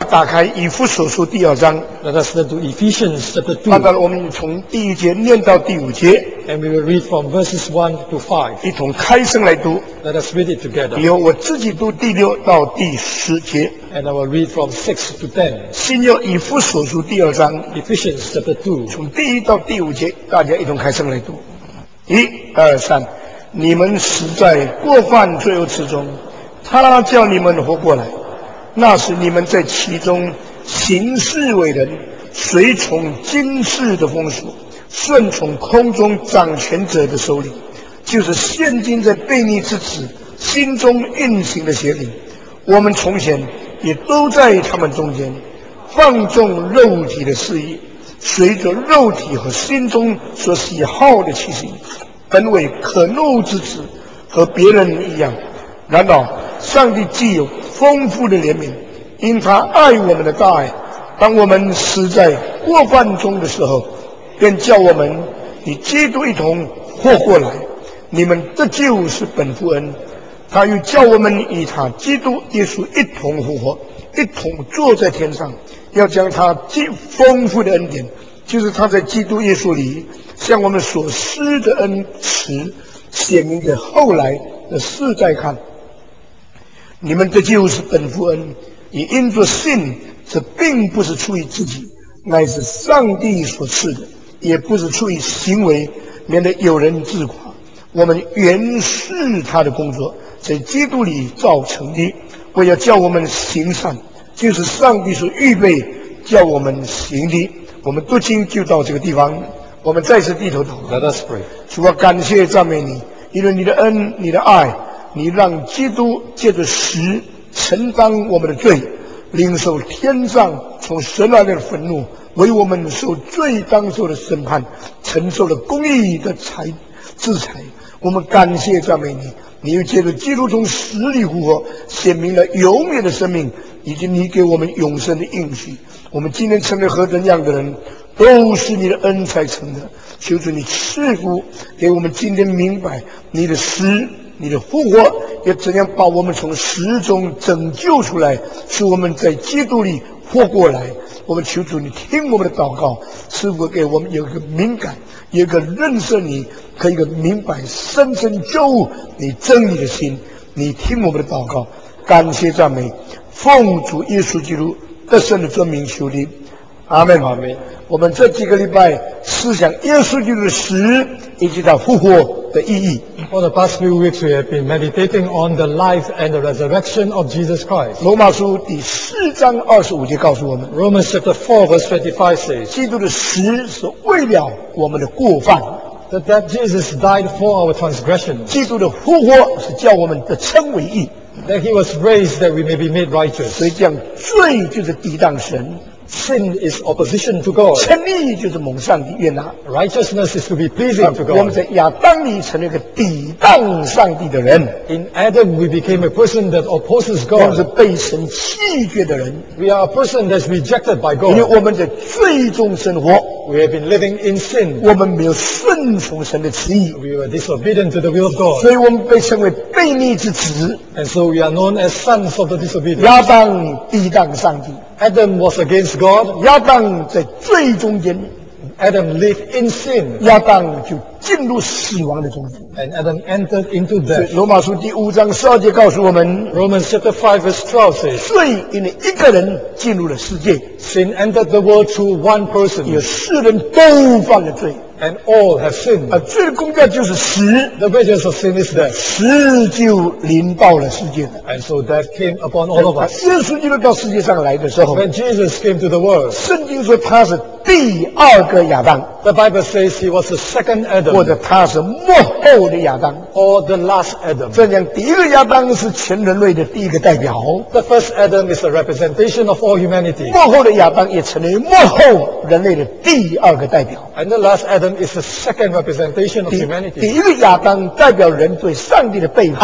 打开以弗所书第2章。 Let us turn to Ephesians chapter 2. 看到了，我们从第1节念到第5节。 And we will read from verses 1 to 5. 一同开声来读。 Let us read it together. 以后我自己读第6到第10节。 And I will read from 6 to 10. 新约以弗所书第2章。 Ephesians chapter 2. 从第1到第5节，大家一同开声来读。1、2、3，你们死在过犯罪恶之中，他叫你们活过来。那时你们在其中行事为人，随从今世的风俗，顺从空中掌权者的手里，就是现今在悖逆之子心中运行的邪灵。我们从前也都在他们中间，放纵肉体的肆意，随着肉体和心中所喜好的气息，本为可怒之子，和别人一样。然而上帝既有丰富的怜悯，因他爱我们的大爱，当我们死在过犯中的时候，便叫我们与基督一同活过来。你们得救是本乎恩，他又叫我们与他基督耶稣一同复活，一同坐在天上，要将他极丰富的恩典，就是他在基督耶稣里向我们所施的恩慈，显明给后来的世代看。你们得救是本乎恩，也因着信，这并不是出于自己，乃是上帝所赐的，也不是出于行为，免得有人自夸。我们原是他的工作，在基督里造成的，为要叫我们行善，就是上帝所预备叫我们行的。我们读经就到这个地方，我们再次低头祷告。 Let us pray. 主啊，感谢赞美你，因为你的恩，你的爱，你让基督借着死承担我们的罪，领受天上从神而来的愤怒，为我们受罪当受的审判，承受了公义的制裁。我们感谢赞美你，你又借着基督从死里复活，显明了永远的生命，以及你给我们永生的应许。我们今天成为何等样的人，都是你的恩才成的。求主你赐福给我们今天明白你的死，你的复活要怎样把我们从死中拯救出来，使我们在基督里活过来。我们求主你听我们的祷告，赐福给我们有一个敏感，有一个认识你，可以一个明白深深觉悟你真理的心。你听我们的祷告，感谢赞美，奉主耶稣基督得胜的尊名求的，阿门。 阿门。 我们这几个礼拜思想耶稣基督的死以及他复活的意义。 For the past few weeks, we have been meditating on the life and the resurrection of Jesus Christ. 罗马书第4章25节告诉我们， Romans chapter 4, verse 25 says 基督的死是为了我们的过犯， that Jesus died for our transgressions, 基督的复活是叫我们得称为义。 that he was raised that we may be made righteous. 所以讲，罪就是抵挡神， Sin is opposition to God. 称义就是蒙上帝悦纳。 Righteousness is to be pleasing to 我们 God. 在亚当里成了一个抵挡上帝的人， In Adam, we became a person that opposes 我们是 God. 被神弃绝的人， We are a person that's rejected by 因为 God. 我们在罪中生活， We have been living in sin. 我们没有顺从神的旨意， We were disobedient to the will of God. 所以我们被称为悖逆之子。 And so we are known as sons of the disobedient. 亚当抵挡上帝， Adam was against God. 亚当在罪中间， Adam lived in sin. 亚当就进入死亡的中间。 And Adam entered into 所以 death. 罗马书第5章12节告诉我们， Romans chapter 5 verse 12 says, 罪因为一个人进入了世界， Sin entered the world through one 有 person, 世人都犯了罪， and all have sinned. 罪的工价就是死， The wages of sin is death. 死就临到了世界了。 And so death came upon all of us. 耶稣基督到世界上来的时候， When Jesus came to the world, 圣经说他是第2个亚当， the Bible says he was the second 或 Adam, 者他是末后的亚当。 or the last Adam. 这样，第一个亚当是全人类的第一个代表， The first Adam is a representation of all humanity. 末后的亚当也成为末后人类的第2个代表。 And the last Adam is the second representation of 第 humanity. 一个亚当代表人对上帝的背叛，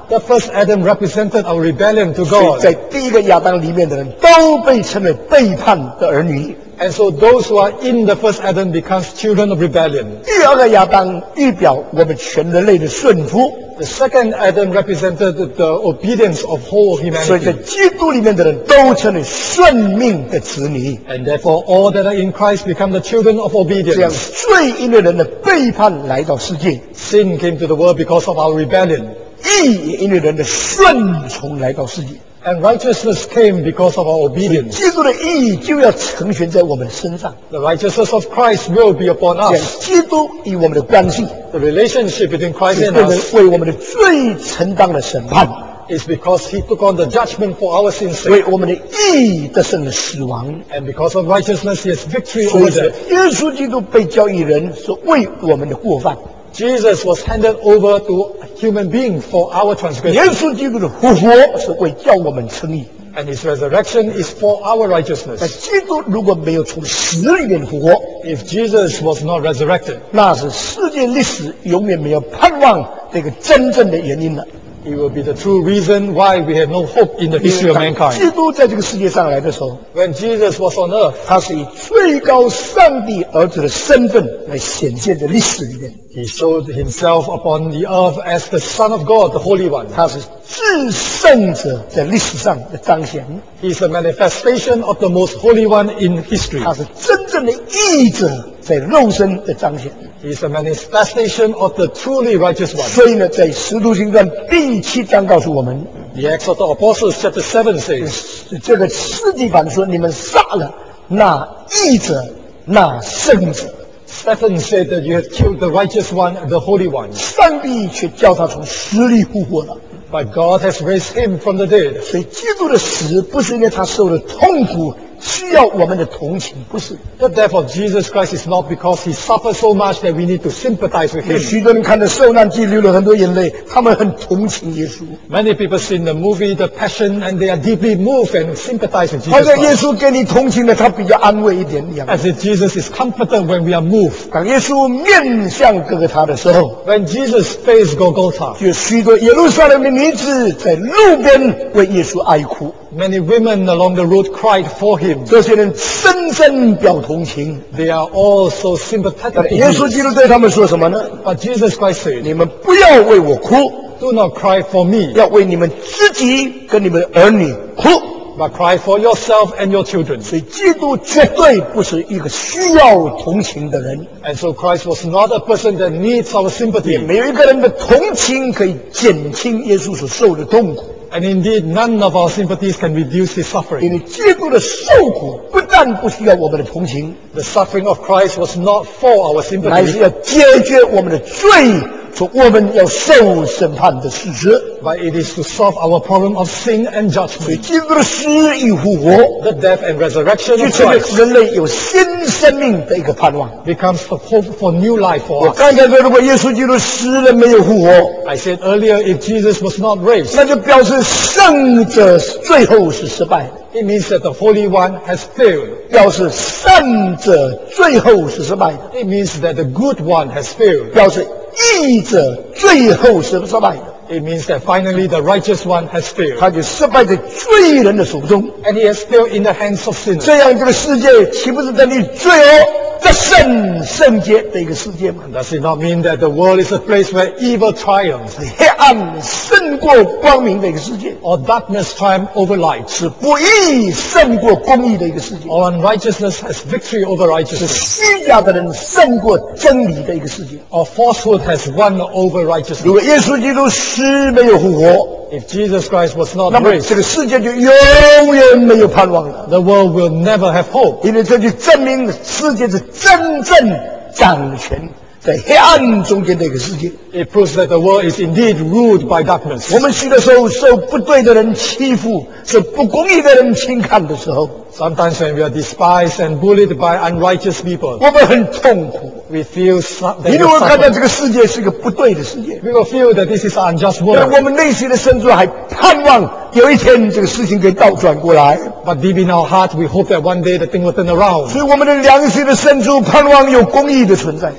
The first Adam represented our rebellion to 所以 God. 在第一个亚当里面的人都被称为背叛的儿女。 And so those who are in the first Adam becomes children of rebellion. 第二个亚当预表我们全人类的顺服， The second Adam represented the obedience of whole 所以在 humanity. 基督里面的人都称为顺命的子女。 And therefore all that are in Christ become the children of 这样 obedience. 罪因为人的背叛来到世界， Sin came to the world because of our rebellion. 义也因为人的顺从来到世界。 And righteousness came because of our obedience. 基督的义就要成全在我们的身上， The righteousness of Christ will be upon 这样 us. 基督与我们的关系 The relationship between Christ 就 and 变成 us 为我们的罪承担了审判， is because he took on the judgment for our sins. 为我们的义得胜了死亡。 And because of righteousness, he has victory 所以 over 是 death. 耶稣基督被交易人是为我们的过犯， Jesus was handed over to a human being for our 耶 transgression. 稣基督的复活是为叫我们称义。 And his resurrection is for our 那 righteousness. 基督如果没有从死里面复活， If Jesus was not resurrected, 那是世界历史永远没有盼望这个真正的原因了。 it will be the true reason why we have no hope in the history of 当 mankind. 基督在这个世界上来的时候， When Jesus was on earth, 他是以最高上帝儿子的身份来显现在历史里面。 he showed himself upon the earth as the Son of God, the Holy One. 他是至圣者在历史上的彰显， He is a manifestation of the most Holy One in history. 他是真正的义者在肉身的彰显。 He is a manifestation of the truly righteous one. 所以呢，在《使徒行传》第7章告诉我们， The Acts of the Apostles chapter 7 says, 这个司提反说：“你们杀了那义者，那圣者， Stephen said that you have killed the righteous one, the Holy One. 上帝却叫他从死里复活了。” But God has raised him from the dead. 所以，基督的死不是因为他受了痛苦，需要我们的同情，不是。 The death of Jesus Christ is not because he suffered so much that we need to sympathize with 有 him. 许多人看着受难记流了很多眼泪，他们很同情耶稣。 Many people seen the movie The Passion and they are deeply moved and sympathize with 好 Jesus 像耶 Christ. 稣给你同情了，他比较安慰一点一样。 As if Jesus is comforted when we are moved. 当耶稣面向哥哥他的时候， When Jesus faced Golgotha, 有许多耶路撒冷的女子在路边为耶稣哀哭。 many women along the road cried for him. 这些人深深表同情。 They are all so sympathetic to 耶稣 Jesus. 基督对他们说什么呢？ But Jesus Christ said, 你们不要为我哭， do not cry for me, 要为你们自己跟你们的儿女哭。 but cry for yourself and your children. 所以，基督绝对不是一个需要同情的人， And so Christ was not a person that needs our 也 sympathy. 没有一个人的同情可以减轻耶稣所受的痛苦。 And indeed, none of our sympathies can reduce his 因 suffering. 为基督的受苦不但不需要我们的同情， The suffering of Christ was not for our 乃是 sympathy, 要解决我们的罪，从我们要受审判的事实。 but it is to solve our problem of sin and 所以， judgment. 基督的死与复活， The death and resurrection 就 of 成为 Christ 人类有新生命的一个盼望。 becomes the hope for new life 我 for us. 刚才说，如果耶稣基督死了没有复活， I said earlier, if Jesus was not raised, 那就表示圣者最后是失败的。 it means that the Holy One has failed. 表示善者最后是失败的， It means that the good one has failed. 表示义者最后是失败的， It means that finally the righteous one has failed. 他就失败在罪人的手中。 And he has failed in the hands of sinners. 这样，这个世界岂不是等于罪恶得胜圣洁的一个世界吗？ Does it not mean that the world is a place where evil triumphs, 黑暗胜过光明的一个世界， or darkness triumph over light, 是不义胜过公义的一个世界， or unrighteousness has victory over 是 righteousness, 虚假的人胜过真理的一个世界。 or falsehood has won over 如 righteousness? 果耶稣基督死没有复活， If Jesus Christ was not 那么 raised, 这个世界就永远没有盼望了。 the world will never have hope. 因为这就证明世界是真正掌权在黑暗中间的一个世界。 It proves that the world is indeed ruled by darkness. 我们许多时候受不对的人欺负，受不公义的人轻看的时候， Sometimes when we are despised and bullied by unrighteous people, 我们很痛苦， we feel that 因 we 为我看到 suffer. 这个世界是个不对的世界。 We will feel that this is an unjust 但 world. 我们内心的深处还盼望有一天这个事情可以倒转过来， But deep in our heart, we hope that one day the thing will turn around. 所以我们的良心的深处盼望有公义的存在。 The depth of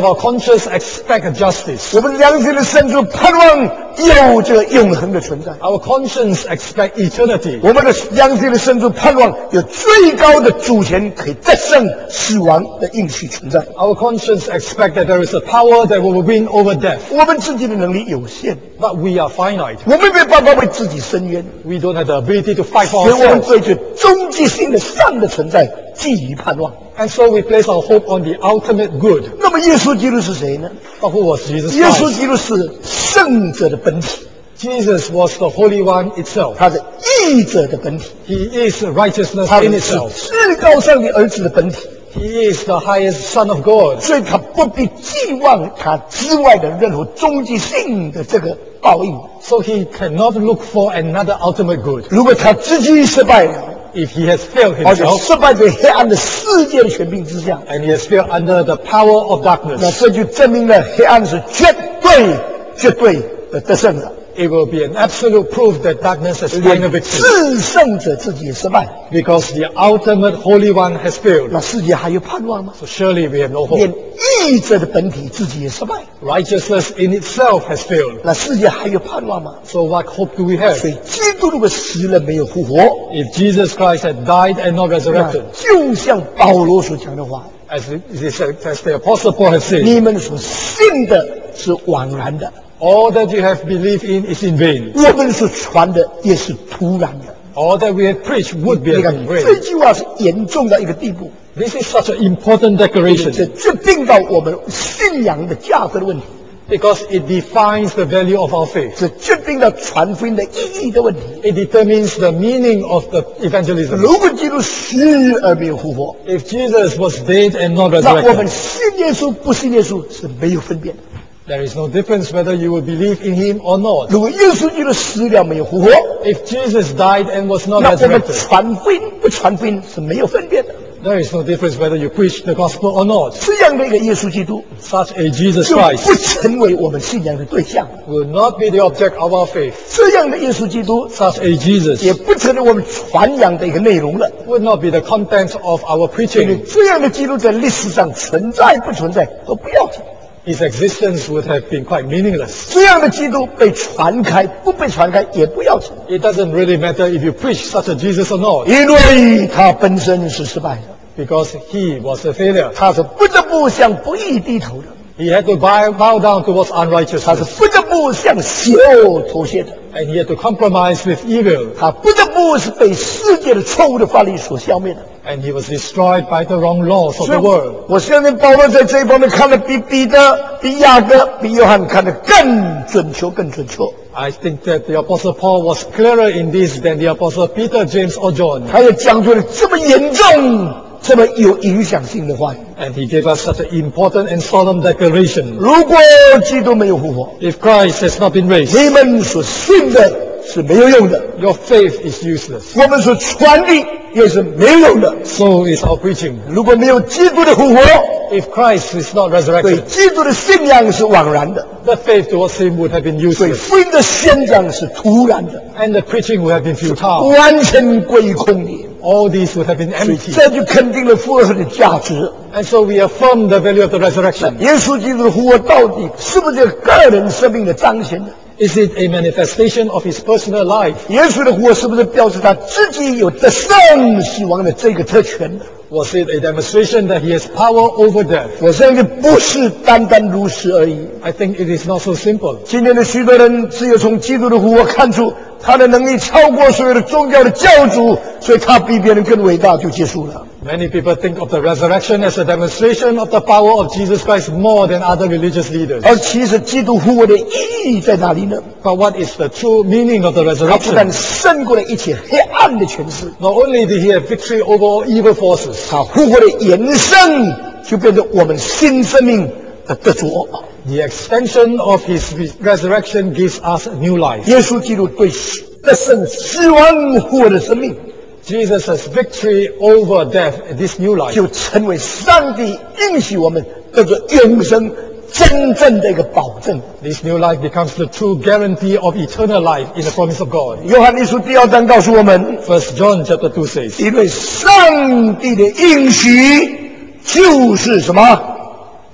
of our conscience expect justice. 我们良心的深处盼望有这个永恒的存在。 Our conscience expect eternity. 我们的良心的深处盼望有最高的主权可以战胜死亡的应许存在。 Our conscience expect that there is a power that will win over death. 我们自己的能力有限， But we are finite. 我们没有办法为自己伸冤， We don't have the ability to fight for 所以我们 ourselves. 对这终极性的善的存在寄予盼望。 And so we place our hope on the ultimate good. 那么耶稣基督是谁呢？ But who was Jesus 耶稣 Christ? 基督是圣者的本体， Jesus was the Holy One itself. 他是义者的本体， He is righteousness 他 in 是 itself. 至高上的儿子的本体， He is the highest Son of God. 所以他不必寄望他之外的任何终极性的这个报应。 So he cannot look for another ultimate good. 如果他自己失败了， If he has failed 而且 himself 失败在黑暗的世界的权柄之下， and he has failed under the power of 那 darkness, 这就证明了黑暗是绝对的得胜了。 it will be an absolute proof that darkness has 连 final victory. 至圣者自己也失败， Because the ultimate Holy One has failed. 那世界还有盼望吗？ So surely we have no 连 hope. 义者的本体自己也失败， Righteousness in itself has failed. 那世界还有盼望吗？ So what hope do we have? 所以基督如果死了没有复活， If Jesus Christ had died and not 那 resurrected, 就像保罗所讲的话， as the Apostle Paul has said, 你们所信的是枉然的， all that you have believed in is in vain. 我们所传的也是徒然的。 All that we have preached would be 你看 in 这 vain. 句话是严重到一个地步， This is such an important 这 declaration 决定到我们信仰的价值的问题， because it defines the value of our faith. 这决定了传福音的意义的问题。 It determines the meaning of the evangelism. 如果基督死而没有复活， If Jesus was dead and not 那我们 resurrected, 信耶稣不信耶稣是没有分别的。 there is no difference whether you will believe in him or not. 如果耶稣基督死了没有复活， If Jesus died and was not 那我们 resurrected, 传福音不传福音是没有分别的。 there is no difference whether you preach the gospel or not. 这样的一个耶稣基督 Such a Jesus 就 Christ 不成为我们信仰的对象， will not be the object of our faith. 这样的耶稣基督 Such a Jesus 也不成为我们传扬的一个内容了。 would not be the content of our 因为 preaching. 这样的基督在历史上存在不存在都不要紧， His existence would have been quite meaningless. 这样的基督被传开不被传开也不要紧， It doesn't really matter if you preach such a Jesus or not, 因为他本身是失败的， because he was a failure. 他是不得不向不义低头的， He had to bow down towards 他是 unrighteousness, 不得不向邪恶妥协的， and he had to compromise with evil, 他不得不是被世界的错误的法律所消灭的。 and he was destroyed by the wrong laws of 所以 the world. 我相信保罗在这一方面看得比彼得、比雅各、比约翰看得更准确、更准确。 I think that the Apostle Paul was clearer in this than the Apostle Peter, James, or John. 他也讲出了这么严重、这么有影响性的话语。 And he gave us such an important and solemn declaration. 如果基督没有复活， If Christ has not been raised, 你们所信的是没有用的， your faith is useless. 我们所传的也是没有用的。 So is our preaching. 如果没有基督的复活， If Christ is not 对 resurrected, 基督的信仰是枉然的， the faith towards him would have been 对 useless, 福音的宣讲是徒然的， and the preaching would have been futile. 完全归空的。 All these would have been 所以 empty. 这就肯定了复活的价值。 And so we affirm the value of the resurrection. 耶稣基督的复活到底是不是个人生命的彰显呢？ Is it a manifestation of his personal life? 耶稣的复活是不是表示他自己有得胜死亡的这个特权呢？ Was it a demonstration that he has power over death? 我相信不是单单如此而已。 I think it is not so simple. 今天的许多人只有从基督的复活看出他的能力超过所有的宗教的教主，所以他比别人更伟大就结束了。 Many people think of the resurrection as a demonstration of the power of Jesus Christ more than other religious leaders. 而其实基督复活的意义在哪里呢？ But what is the true meaning of the 他不但 resurrection? 胜过了一切黑暗的权势， Not only did he have victory over all evil forces, 他复活的延伸就变成我们新生命的得着。 the extension of his resurrection gives us a new life. 耶稣基督对得胜死亡复活的生命， Jesus has victory over death, this new life. 就成为上帝应许我们这个永生真正的一个保证。 This new life becomes the true guarantee of eternal life in the promise of God. 约翰一书第2章告诉我们， First John chapter 2 says, 因为上帝的应许就是什么？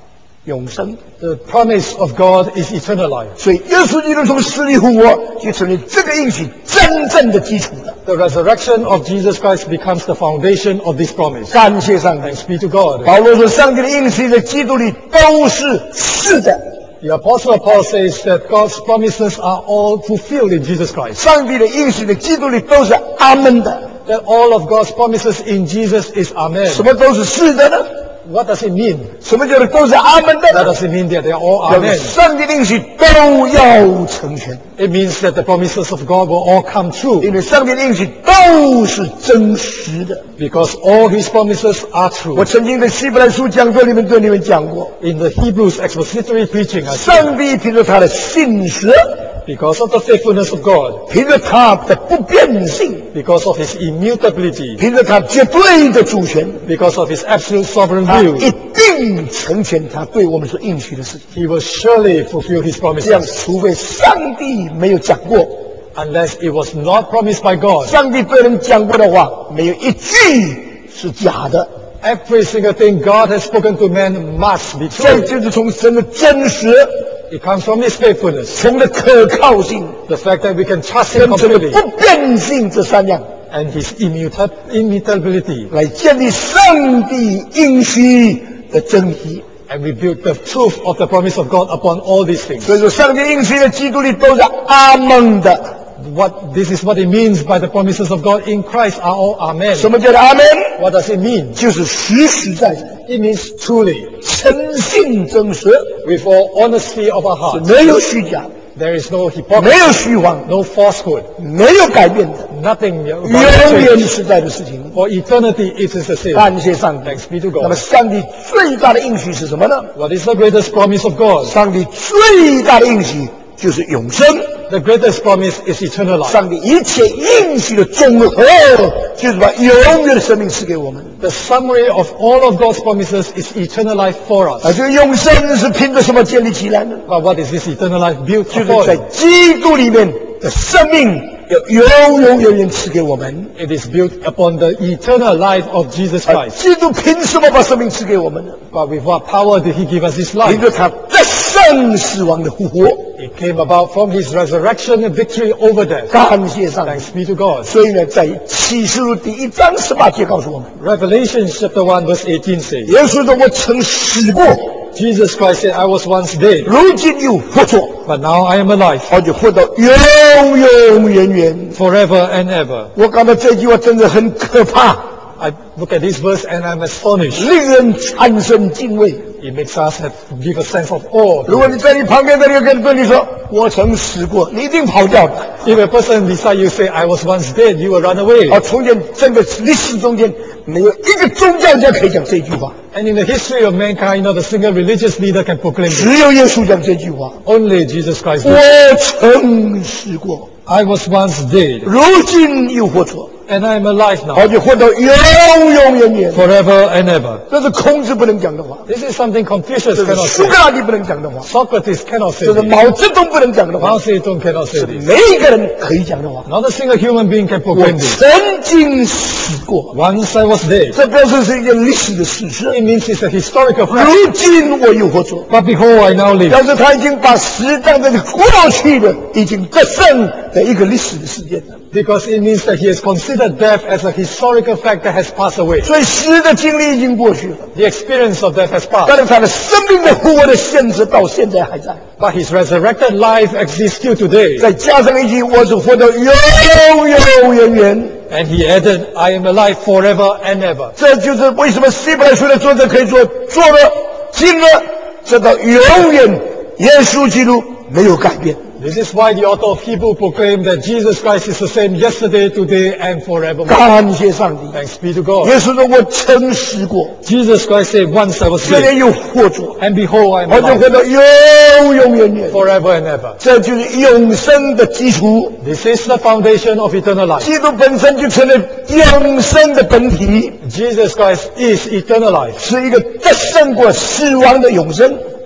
永生。 The promise of God is eternal life. 所以耶稣基督从死里复活，就成为这个应许真正的基础了。 The resurrection of Jesus Christ becomes the foundation of this promise. 感谢上帝。 Thanks be to God. 保罗说，上帝的应许在基督里都是是的。 The Apostle Paul says that God's promises are all fulfilled in Jesus Christ. 上帝的应许在基督里都是阿门的。 That all of God's promises in Jesus is Amen. 什么都是是的呢？ What does it mean? 什么叫做都是阿门的 That 呢？ doesn't mean that they are all 要 Amen. 上帝的应许都要成全， It means that the promises of God will all come true 因为上帝的应许都是真实的。 because all His promises are 我 true. 曾经在希伯来书讲座里面对你们讲过， In the Hebrews expository preaching, I said, 上帝凭着他的信实， because of the faithfulness of God, 凭着他的不变性， because of His immutability, 凭着他绝对的主权， because of His absolute sovereign 他 will, 一定成全他对我们所应许的事情。 He will surely fulfill His 这样， promises. 除非上帝没有讲过， Unless it was not promised by God, 上帝对人讲过的话，没有一句是假的。 every single thing God has spoken to man must be 这 true. 就是从神的真实， It comes from His faithfulness, 从的可靠性 the fact that we can trust Him 跟神的 completely, 不变性这三样， and His immutability. 来建立上帝应许的真理。 And we build the truth of the promise of God upon all these things. 所以说，上帝应许的基督里都是阿门的。 This is what it means by the promises of God in Christ are all Amen. 什么叫做阿门？ What does it mean? 就是实实在在、 It means truly, 诚信真实， with all honesty of our heart. 没有虚假， There is no 没 hypocrisy, 有虚谎， no falsehood, 没有改变的， nothing 永 about 远 change. 实在的事情。 For eternity it is the same. 感谢上帝。 Thanks be to 那么， God. 上帝最大的应许是什么呢？ What is the greatest promise of God? 上帝最大的应许就是永生。 The greatest promise is eternal life. 上帝一切应许的总和，就是把永远的生命赐给我们。 The summary of all of God's promises is eternal life for 而 us. 这个永生是凭着什么建立起来呢？ But what is this eternal life built 就是在 upon? 基督里面的生命要永远赐给我们。 It is built upon the eternal life of Jesus 而 Christ. 基督凭什么把生命赐给我们呢？ But with what power did He give us His 凭 life? 着他得胜死亡的复活。 It came about from His resurrection and victory over death. 感谢上帝。 Thanks be to God. 所以呢，在启示录第1章18节告诉我们， Revelation chapter 1 verse 18 says, 耶稣说：“我曾死过， Jesus Christ said, I was once dead, 如今又活着， but now I am alive 而且活到永永远远。” forever and ever. 我感到这句话真的很可怕， I look at this verse and I'm astonished. 令人产生敬畏。 It makes us give a sense of awe. 如果你在你旁边的那个人对你说：“我曾死过”，你一定跑掉的。 If a person beside you say, I was once dead, you will run away. 而从前整个历史中间，没有一个宗教家可以讲这句话， And in the history of mankind, not a single religious leader can proclaim this. 只有耶稣讲这句话 Only Jesus Christ 我 did. 曾死过， I was once dead, 如今又活着， and I am alive now, 而且活到永永远远。 forever and ever. 这是孔子不能讲的话， This is something Confucius 这是 cannot 苏 say. 格拉底不能讲的话， Socrates cannot say 这是 this. 毛泽东不能讲的话 Mao，Zedong cannot say 是 this. 每一个人可以讲的话。 Not a single human being can 我 proclaim this. 曾经死过， Once I was dead. 这表示是一件历史的事实。 It means it's a historical fact. 如今我又活着， But behold, I now live. 表示他已经把死当成过去的，已经得胜的一个历史的事件了。 Because it means that he has considered death as a historical fact that has passed away. 所以死的经历已经过去了， The experience of death has 但 passed. 是他的生命的复活的限制到现在还在。 But his resurrected life exists still today. 再加上一句，我是活到永永远远。 And he added, I am alive forever and ever. 这就是为什么希伯来书的作者可以说，做了、今了，直到永远，耶稣基督没有改变。 This is why the author of Hebrew proclaimed that Jesus Christ is the same yesterday, today, and forevermore. 感谢上帝。 Thanks be to God. 耶稣说：“我曾死过， Jesus Christ said, once I was 现在 dead, 又活着， and behold, I am 我就 alive 活到永永远远。 forever and ever. ” 这就是永生的基础。 This is the foundation of eternal life. 基督本身就成了永生的本体， Jesus Christ is eternal life. 是一个得胜过死亡的永生。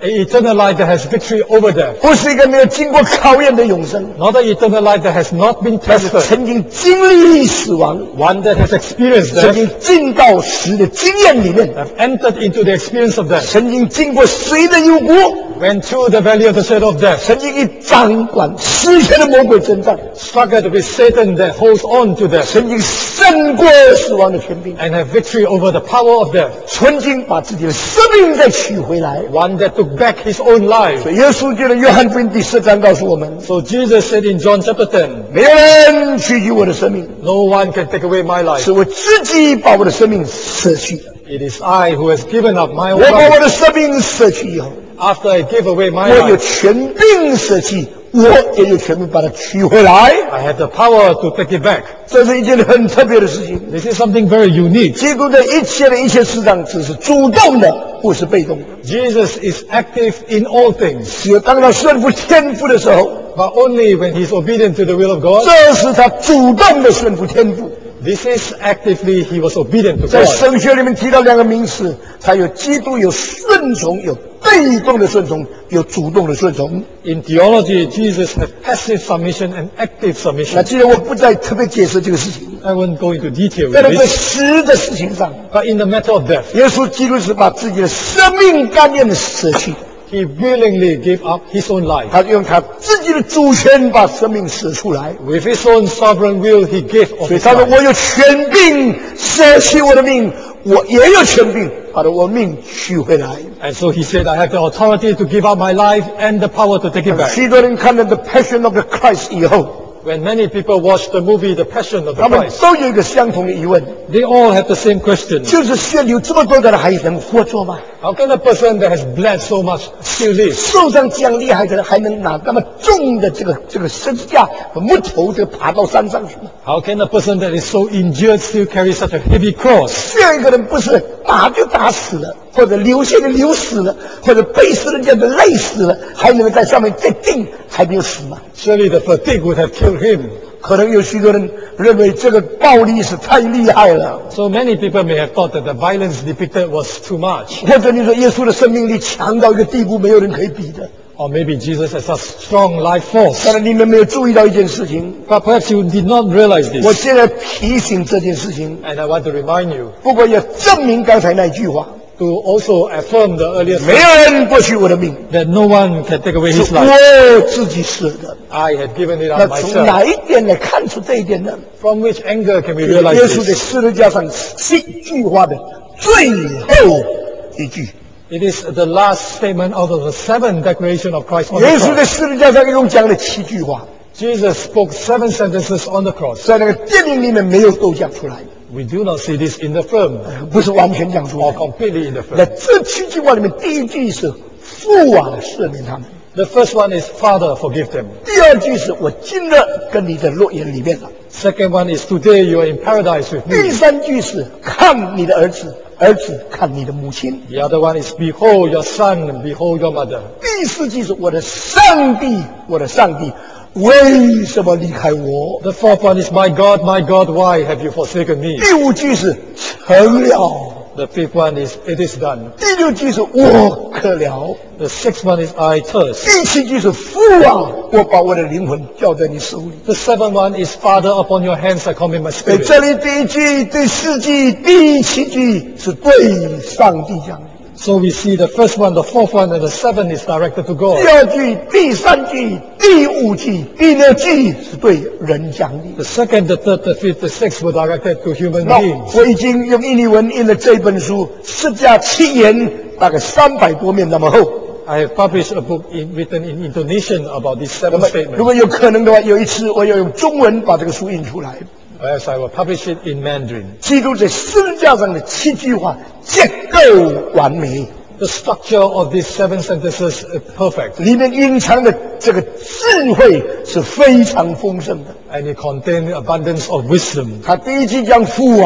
an eternal life that has victory over death, 不是一个没有经过考验的永生， not an eternal life that has not been 但是 tested, 曾经经历死亡， one that has experienced 曾 death, 经进到死的经验里面， have entered into the experience of death, 曾经经过谁的幽谷， went through the valley of the shadow of death, 曾经与掌管世界的魔鬼征战， struggled with Satan that holds on to death, 曾经胜过死亡的权柄， and have victory over the power of death, 曾经把自己的生命再取回来。 one that took back his own life. 所以耶稣记得约翰福音第10章告诉我们， So Jesus said in John chapter 10, 没有人取去我的生命， no one can take away my life. 是我自己把我的生命舍去的。 It is I who has given up my 我 own 把我 life. 的生命舍去以后， After I give away my 我有 life, 权柄舍弃，我也有权柄把它取回来。 I have the power to take it back. 这是一件很特别的事情。 This is something very unique. 基督在一切事上只是主动的，不是被动的。 Jesus is active in all things, 只有当他顺服天父的时候， but only when he's obedient to the will of God. 这是他主动的顺服天父。 This is actively he was obedient to 在 God. 神学里面提到2个名词，它有基督有顺从，有被动的顺从，有主动的顺从。 In theology, Jesus had passive submission and active 那 submission. 既然我不再特别解释这个事情， I won't go into detail 但 with 是在 this, 死的事情上， but in the matter of death, 耶稣基督是把自己的生命甘愿的舍弃， he willingly gave up his own life. 他用他自己的主权把生命舍出来。 With his own sovereign will, he gave of 所以 his 他说：“ life. 我有权柄舍弃我的命，我也有权柄把我的命取回来。” And so he said, I have the authority to give up my life and the power to take it back. 许多人看了《The Passion of the Christ》以后， When many people watch the movie The Passion of the 他们 Christ, 都有一个相同的疑问， they all have the same question. 就是血流这么多的人还能活着吗？ How can a person that has bled so much still live? 受伤这样厉害的人还能拿那么重的这个十字架和木头爬到山上去吗？ How can a person that is so injured still carry such a heavy cross? 这样一个人不是打就打死了，或者流血就流死了，或者被死人家的累死了，还能在上面再钉，还没有死吗？ Surely the fatigue would have killed him. 可能有许多人认为这个暴力是太厉害了， So many people may have thought that the violence depicted was too much. 或者你说耶稣的生命力强到一个地步，没有人可以比的。 Or maybe Jesus has such strong life force. 当然，你们没有注意到一件事情， But perhaps you did not realize 我 this. 现在提醒这件事情， And I want to remind you 不过也证明刚才那句话： to also affirm the earlier 没有 statement 人夺取我的命， that no one can take away 是 his life. 我自己舍的。 I had given it 那 up 从 myself. 哪一点来看出这一点呢？ From which angle can we 耶 realize 稣在 this? 十字架上7句话的最后一句。 It is the last statement out of the 7 declaration of Christ on 耶 the 稣在 cross. 十字架上一共讲了7句话， Jesus spoke 7 sentences on the cross. 在那个电影里面没有都讲出来， We do not see this in the film 不是完全讲出 or 来。 completely in the 那 film. 这7句话里面，第一句是父啊，赦免他们； The first one is, Father, forgive them. 第二句是我今日跟你在乐园里面了； Second one is, today you are in paradise with 第 me. 三句是看你的儿子，儿子看你的母亲； The other one is, behold your son, behold your mother. 第四句是我的上帝，我的上帝，为什么离开我？ The fourth one is, my God, why have you forsaken me? 第五句是成了； The fifth one is, it is done. 第六句是我渴了； The sixth one is, I thirst. 第七句是父啊，我把我的灵魂交在你手里。 The seventh one is, Father, upon your hands I commit my 所以 spirit. 这里第一句、第四句、第七句是对上帝讲的。 So we see the first one, the fourth one, and the seventh is directed to 第 God. 二句、第三句、第五句、第六句是对人讲的。 The second, the third, the fifth, the sixth were directed to human 那 beings. 我已经用印尼文印了这本书，10加7言，大概300多面那么厚。 I have published a book written in Indonesian about these 那 seven 么 statements. 如果有可能的话，有一次我要用中文把这个书印出来。 Perhaps I will publish it in Mandarin. 基督在十字架上的7句话结构完美， The structure of these 7 sentences is perfect, 里面蕴藏的这个智慧是非常丰盛的。 and it contains abundance of wisdom. 他第一句讲父啊，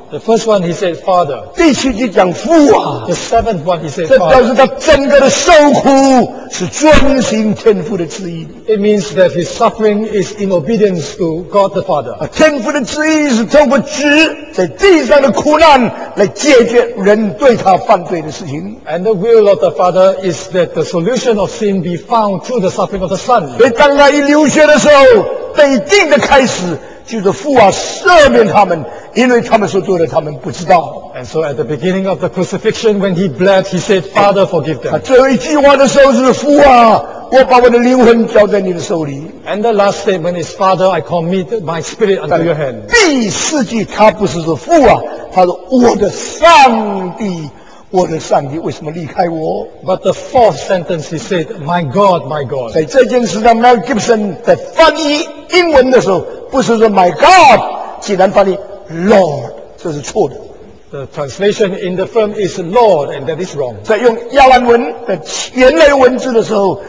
The first one he said, Father. 第7节讲父啊， The seventh one he said, 这表示 Father. 他整个的受苦是遵行天父的旨意。 It means that his suffering is in obedience to God the Father. 天父的旨意是透过在地上的苦难来解决人对他犯罪的事情。 And the will of the Father is that the solution of sin be found through the suffering of the Son. 所以当他一流血的时候，被定的开始就是父啊赦免他们，因为他们所做的他们不知道。 And so at the beginning of the crucifixion, when he bled, he said, Father, forgive 他 them. 最后一句话的时候是父啊，我把我的灵魂交在你的手里。 And the last statement is, Father, I commit my spirit unto your hand. 第4句他不是说父啊，他说我的上帝，我的上帝为什么离开我？ But the fourth sentence he said, My God, my God. 在这件事上 ，Mel Gibson 在翻译英文的时候，不是说 My God，竟然翻译 Lord， 这是错的。 The translation in the film is Lord, and that is wrong. 在用亚兰文的原来文字的时候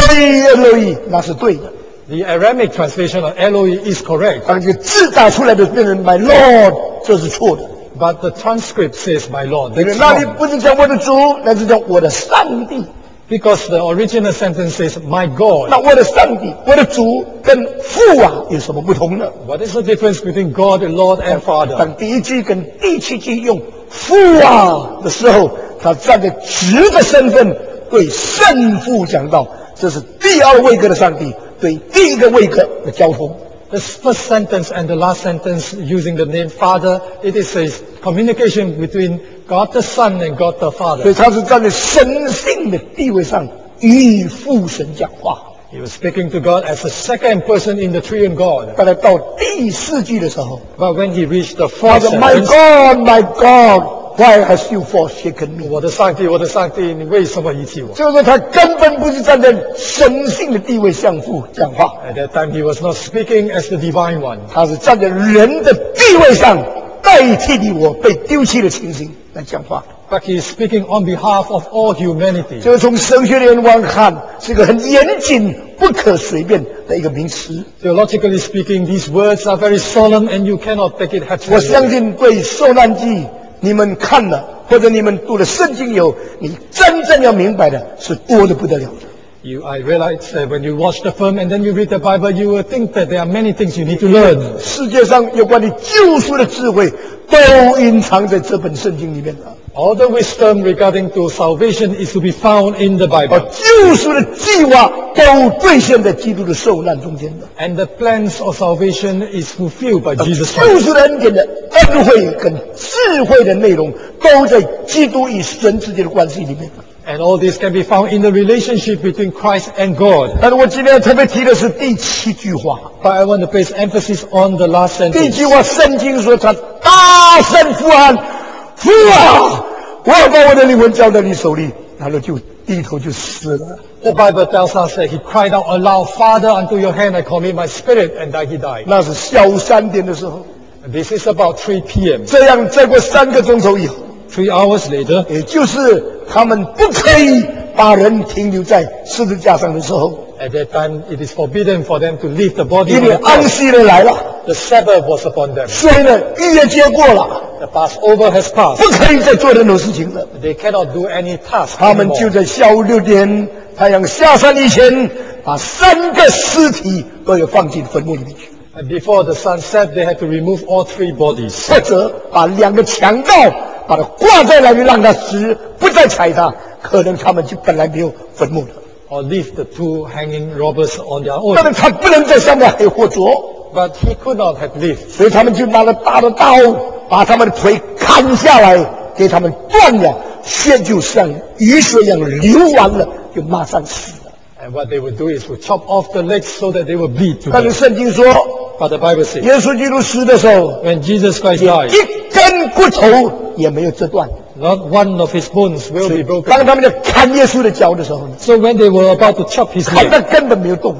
，Eloi， 那是对的。 The Aramaic translation of Eloi is correct, 当这个字打出来的变成 My Lord， 这是错的。 but the transcript says, My Lord. 因为 That's 那里 wrong. 不是讲我的主，那是讲我的上帝。 Because the original sentence says, My God. 那我的上帝，我的主跟父啊有什么不同呢？ What is the difference between God, the Lord, and Father? 当第1句跟第7句用父啊的时候，他站在直的身份对圣父讲道，这是第2位格的上帝对第1个位格的交通。 The first sentence and the last sentence using the name Father, it is a communication between God the Son and God the 所以 Father. 他是站在神性的地位上与父神讲话。 He was speaking to God as the second person in the triune God. 当他到第4句的时候， But when he reached the 他 fourth 说 ：“My sentence, God, my God, why has you forsaken me？” 我的上帝，你为什么遗弃我？ 就是说，他根本不是站在神性的地位向父讲话， At that time, he was not speaking as the divine one. 他是站在人的地位上代替你我被丢弃的情形来讲话。 But he is speaking on behalf of all humanity. 这个从神学的眼光看，是一个很严谨、不可随便的一个名词。 Theologically speaking, these words are very solemn and you cannot take it 我相 haphazardly. 信对受难记你们看了，或者你们读了圣经有，你真正要明白的是多得不得了的。 I realize that when you watch the film and then you read the Bible, you will think that there are many things you need to learn. 世界上有关于救赎的智慧，都隐藏在这本圣经里面的。 All the wisdom regarding to salvation is to be found in the 而 Bible. 救赎的计划都兑现在基督的受难中间的。 And the plans of salvation is fulfilled by Jesus 救 Christ. 赎的恩典的恩惠跟智慧的内容，都在基督与神之间的关系里面。 And all this can be found in the relationship between Christ and God. 但是我今天要特别提的是第7句话。 But I want to place emphasis on the last 第1 sentence. 句话，圣经说他大声呼喊：“父啊，我要把我的灵魂交在你手里。”然后就低头就死了。 The Bible tells us that he cried out aloud, Father, unto your hand I commit my spirit, and that he died. 那是下午3点的时候。 And this is about 3 p.m. 这样再过3个钟头以后， 3 hours later, 也就是他们不可以把人停留在十字架上的时候， at that time it is forbidden for them to leave the body 因 on 为 the 安 cross. 息日来了， The Sabbath was upon them. 所以呢，逾越节过了， The Passover has 不 passed. 可以再做任何事情了。 They cannot do any task 他们就 anymore. 在下午6点，太阳下山以前，把3个尸体都要放进坟墓里面去， And before the sun set, they had to remove all 3 bodies. 或者把2个强盗把他挂在那里，让他死，不再踩他，可能他们就本来没有坟墓的。 Or leave the 2 hanging robbers on their 但 own. 是他不能在上面还活着， But he could not have lived. 所以他们就拿了大的刀，把他们的腿砍下来，给他们断了，血就像雨水一样流完了，就马上死了。 And what they would do is to chop off the legs so that they would bleed to 但是 death. 圣经说， But the Bible says, 耶稣基督死的时候， when Jesus Christ 连 died, 一根骨头也没有折断。 not one of his bones will be 当 broken. 他们在砍耶稣的脚的时候呢， So when they were about to chop his 看 leg, 他根本没有动，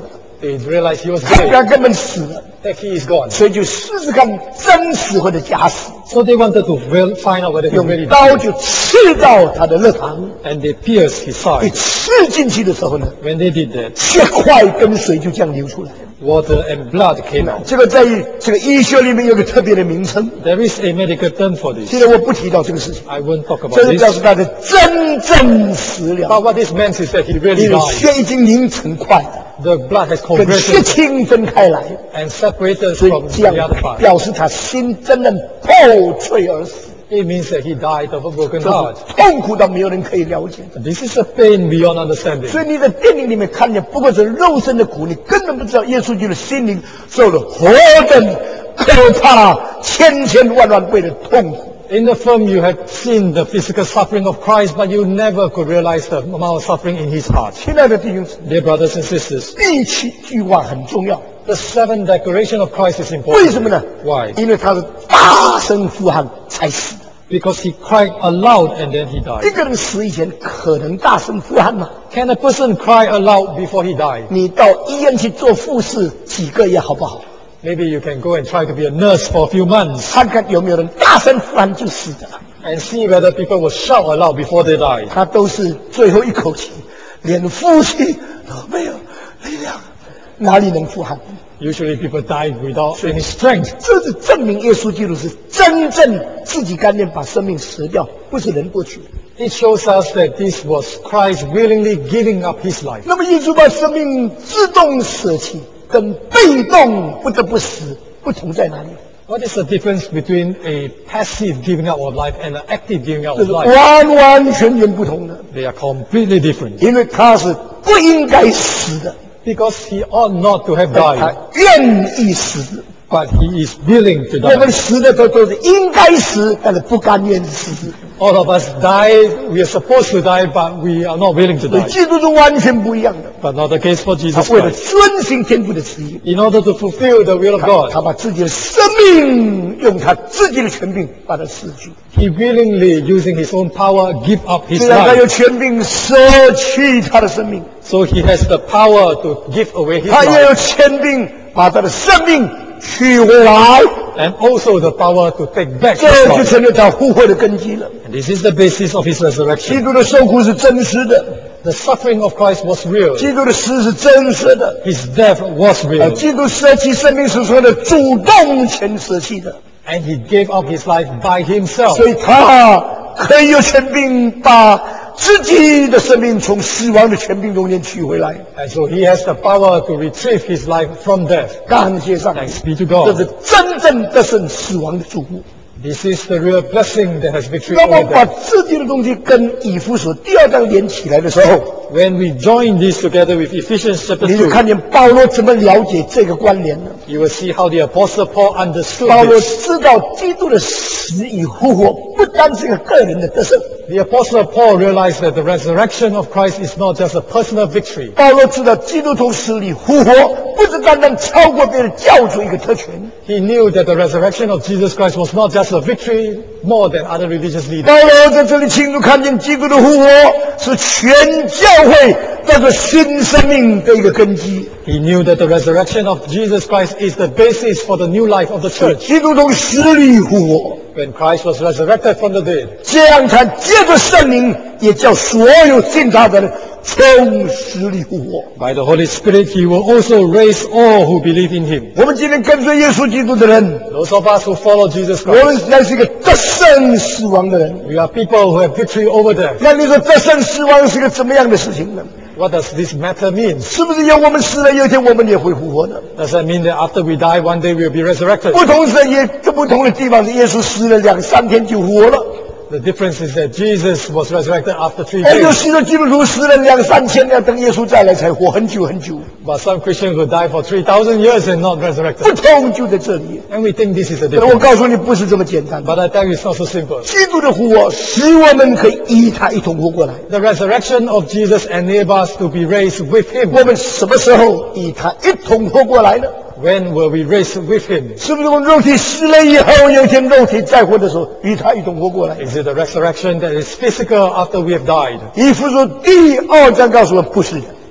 They realized he was 他 dead, 根本死了， that he is gone. 所以就试试看真死或者假死， So they wanted to find out whether he 用 really 刀 died. 就刺到他的肋旁， And they pierced his 一 side. 刺进去的时候呢， When they did that, 血块跟水就这样流出来。 water and blood came out. 这个在这个医学里面有个特别的名称， There is a medical term for 现 this. 在我不提到这个事情， I won't talk about 这是 this. 表示他的真正死 But 了， what this meant is that he really 因为 died. 血已经凝成块了， The blood has 跟血 converted 清分开来， and separated 所以 from 这 the 样 other part. 表示他心真正破碎而死， It means that he died of a broken 这 heart. 是痛苦到没有人可以了解的。 This is a pain beyond understanding. 所以你在电影里面看见，不过是肉身的苦，你根本不知道耶稣基督的心灵受了何等可怕、千千万万倍的痛苦。 In the film, you have seen the physical suffering of Christ, but you never could realize the amount of suffering in his heart. 亲爱的弟兄姊妹， Dear brothers and sisters, 第七句话很重要， the seventh declaration of Christ is 为 important. 什么呢？ Why? 因为他是大声呼喊才死的。 Because he cried aloud and then he 一 died. 个人死以前可能大声呼喊吗？ Can a person cry aloud before he died? 你到医院去做护士几个月好不好？ Maybe you can go and try to be a nurse for a few months 看看有没有人大声呼喊就死的了。 and see whether people will shout aloud before they die. 他都是最后一口气，连呼吸都没有力量，哪里能呼喊？ Usually people die without any strength. 这是证明耶稣基督是真正自己甘愿把生命舍掉，不是人过去的。 It shows us that this was Christ willingly giving up his life. 那么耶稣把生命自动舍弃，跟被动不得不死不同在哪里？ What is the difference between a passive giving up of life and an active giving up 这 of 是 life? 完完全全不同的， They are completely different. 因为他是不应该死的， Because he ought not to have 他 died, 愿意死。 but he is willing to 我们 die. 死的都是应该死，但是不甘愿死。 All of us die, we are supposed to die, but we are not willing to 所以 die. 基督是完全不一样的， But not the case for 他 Jesus 为了 Christ. 遵行天父的旨意， In order to fulfill the will of 他 God, 把自己的生命用他自己的权柄把它失去。 he willingly, using his own power, give up his 虽然他 life. 有权柄舍弃他的生命， So he has the power to give away his 他也 life 有权柄把他的生命取回来， and also the power to take back 这 his 就 life. 成了他复活的根基了。 And this is the basis of his 基 resurrection. 督的受苦是真实的， The suffering of Christ was real. 基督的死是真实的， His death was real. 基督舍弃生命是说的主动权舍弃的。 And he gave up his life by himself. 所以他可以有权柄把自己的生命从死亡的权柄中间取回来。 And so he has the power to retrieve his life from death. 感谢上帝， Thanks be to 这 God. 是真正得胜死亡的祝福。 This is the real blessing that has victory 那么 over 把 death. 自己的东西跟以弗所第2章连起来的时候， When we join this together with Ephesians chapter 你就 2, 看见保罗怎么了解这个关联呢？ you will see how the Apostle Paul understood 保罗 this. 知道基督的死与复活不单是一个个人的得胜， The Apostle Paul realized that the resurrection of Christ is not just a personal victory. 保罗知道基督从死里复活不是单单超过别人教主一个特权。 He knew that the resurrection of Jesus Christ was not just a victory more than other religious leaders. 保罗在这里清楚看见基督的复活是全教会这个新生命的一个根基。 He knew that the resurrection of Jesus Christ is the basis for the new life of the church. 基督从死里复活， When Christ was resurrected from the dead, 这样才借着圣灵，也叫所有信他的人从死里复活。 by the Holy Spirit, He will also raise all who believe in Him. 我们今天跟随耶稣基督的人， Those of us who follow Jesus 我们 Christ, 实在是一个得胜死亡的人。 we are people who have victory over death. 那你说得胜死亡是个怎么样的事情呢？ What does this matter mean? 是不是有我们死了，有一天我们也会复活的？ Does that mean that after we die, one day we will be resurrected? 不同是也不同的地方是，耶稣死了2、3天就复活了。 The difference is that Jesus was resurrected after 3 而有 days. 许多基督徒死了2、3千，要等耶稣再来才活很久很久。 But some Christians will die for 3,000 years and not 不 resurrected. 同就在这里。 And we think this is the 但我 difference. 告诉你，不是这么简单的。 But I tell you, it's not so simple. 基督的复活使我们可以与他一同活过来。 The resurrection of Jesus enables us to be raised with Him. 我们什么时候与他一同活过来呢？ When will we raise with Him? 是不是我们肉体死了以后，有一天肉体再活的时候，与他一同活过来？ Is it the resurrection that is physical after we have died? 以弗所第2章告诉我们，不是的。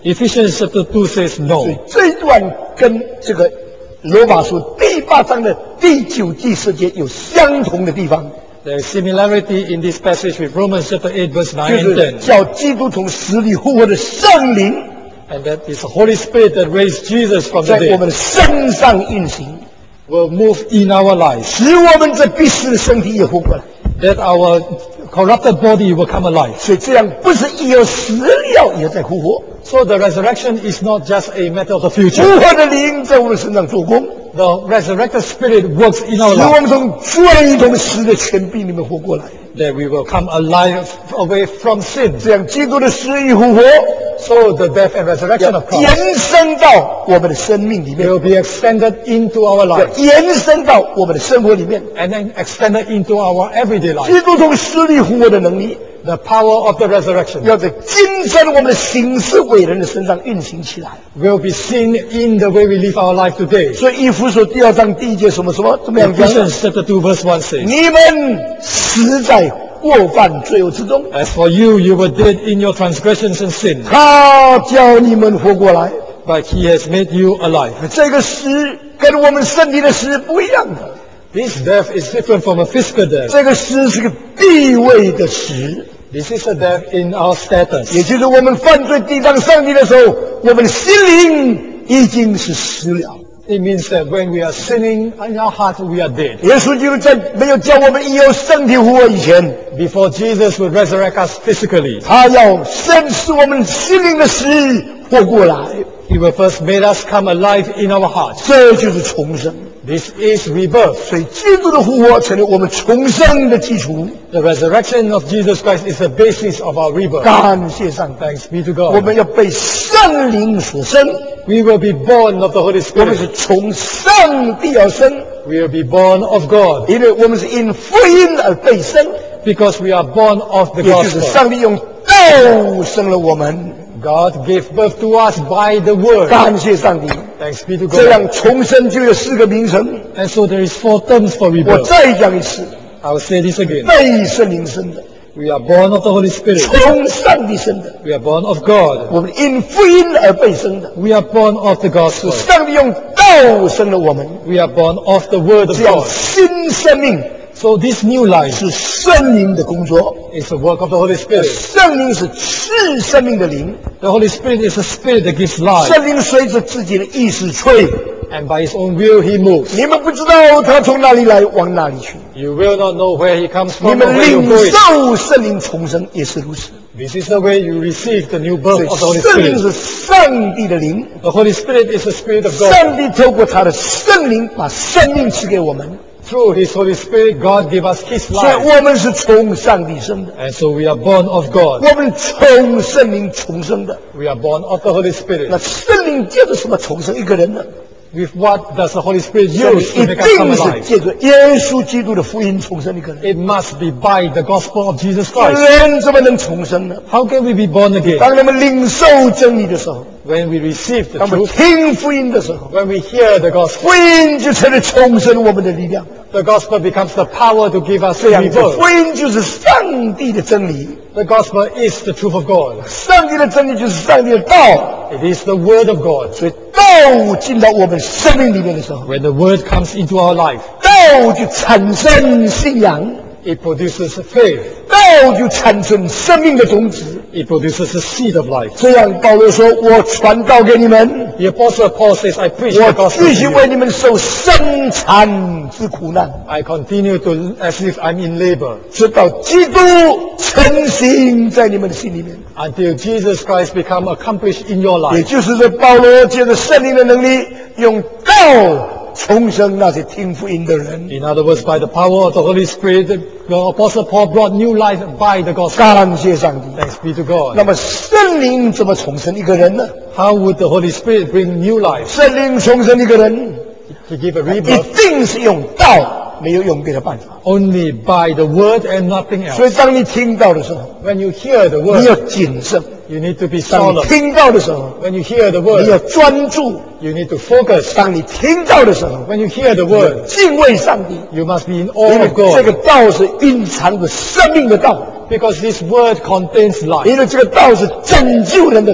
Ephesians chapter 2 says 所以 no. 这一段跟这个罗马书第8章的第9、第10节有相同的地方， There is similarity in this passage with Romans chapter 8 verse 9 就 and 是 10. 叫基督从死里复活的圣灵 And that is the Holy Spirit that raised Jesus from the 在我们 dead 的身上运行， will move in our lives. 使我们这必死的身体也活过来。 That our corrupted body will come alive. 所以这样不是一有死了也在复活， So the resurrection is not just a matter of the 复 future. 活的灵在我们身上做工， The resurrected Spirit works in 使 our 我 lives. 们从罪同死的权柄里面活过来。 That we will come alive away from sin. 这样基督的死与复活 So the death and resurrection of Christ 延伸到我们的生命里面， will be extended into our 要 lives 延伸到我们的生活里面。 and then extended into our everyday life. 基督从死里复活的能力， The power of the resurrection 要在今生我们的行事为人的身上运行起来。 will be seen in the way we live our life today. 所以以弗所第2章第1节什么怎么样讲？ Ephesians chapter 2 verse 1 says, 你们死在过犯罪恶之中， As for you, you were dead in your transgressions and sins, 他叫你们活过来。 but he has made you alive. 这个死跟我们身体的死不一样的， This death is different from a physical death. 这个死是个地位的死， This is a death in our 也 status. 就是我们犯罪抵挡上帝的时候，我们的心灵已经是死了。 It means that when we are sinning in our heart, we are dead. 耶稣基督在没有叫我们以有身体复活以前， Before Jesus will resurrect us physically, 他要先使我们心灵的死活过来， he will first make us come alive in our hearts. 这就是重生。 This is rebirth. 所以基督的复活成为我们重生的基础。 The resurrection of Jesus Christ is the basis of our rebirth. 感谢上帝， Thanks be to 我 God. 们要被圣灵所生， We will be born of the Holy 我们 Spirit. 是从上帝而生， We will be born of God 因为我们是因福音而被生， because we are born of the 也就是 gospel. 上帝用道生了我们。 God gave birth to us by the word. 感谢上帝， Thanks be to 这 God. 样重生就有4个名称。 And so there is 4 terms for 我 rebirth. 再讲一次， I will say this again. 被圣灵生的， We are born of the Holy Spirit. 从上帝生的， We are born of God. 我们因福音而被生的， We are born of the gospel. 上帝用道生了我们， We are born of the word of 这样 God. 新生命 So this new life 是圣灵的工作， is the work of the Holy Spirit. 圣灵是赐生命的灵， The Holy Spirit is a spirit that gives life. 圣灵随着自己的意识吹， And by his own will he moves. 你们不知道他从哪里来，往哪里去。 You will not know where he comes 你 from or 们 where you're 领 going. 受圣灵重生也是如此。 This is the way you receive the new 所 birth 以 of the Holy 圣灵 Spirit. 是上帝的灵， The Holy Spirit is the Spirit of God. 上帝透过他的圣灵把生命赐给我们， Through his Holy Spirit, God gave us his 所以 life. 我们是从上帝生的， And so we are born of God. 我们从圣灵重生的。 We are born of the Holy 那 Spirit. 圣灵借着什么重生一个人呢？ With what does the Holy Spirit 圣灵 use to 一 make us come 定是 alive? 借着耶稣基督的福音重生一个人。 It must be by the gospel of Jesus Christ. 人怎么能重生呢？ How can we be born again? 当人们领受真理的时候， When we receive the 当我们 truth, 听福音的时候， when we hear the gospel, 福音就成了重生我们的力量。 the gospel becomes the power to give us 这样，这 rebirth. 福音就是上帝的真理， The gospel is the truth of God. 上帝的真理就是上帝的道。 It is the word of God. 所以道进到我们生命里面的时候， When the word comes into our life, 道就产生信仰， it produces faith. 道就产生生命的种子。 It produces the seed of life. 这样，保罗说：“我传道给你们， The apostle Paul says, I preach the 我 gospel 继 to 续 you. 为你们受生产之苦难， I continue to as if I'm in labor 直到基督成型在你们的心里面。” until Jesus Christ become accomplished in your 也 life. 就是说，保罗借着圣灵的能力，用道重生那些听福音的人。 In other words, by the power of the Holy Spirit, the apostle Paul brought new life by the gospel. 感谢上帝。 Thanks be to 那 God. 么，圣灵怎么重生一个人呢？ How would the Holy Spirit bring new life? 圣灵重生一个人， To give a 一 rebirth 定是用道，没有用别的办法。 only by the word and nothing 所 else. 以，当你听到的时候， When you hear the 你要 word, 谨慎； you need to be 当你 solemn. 听到的时候， When you hear the 你要 word, 专注； you need to focus. 当你听到的时候， When you hear the 你要 word, 敬畏上帝， you must be in 因 awe 为 of 这个 God 道是蕴藏着生命的道， because this word contains life. 因为这个道是拯救人的道。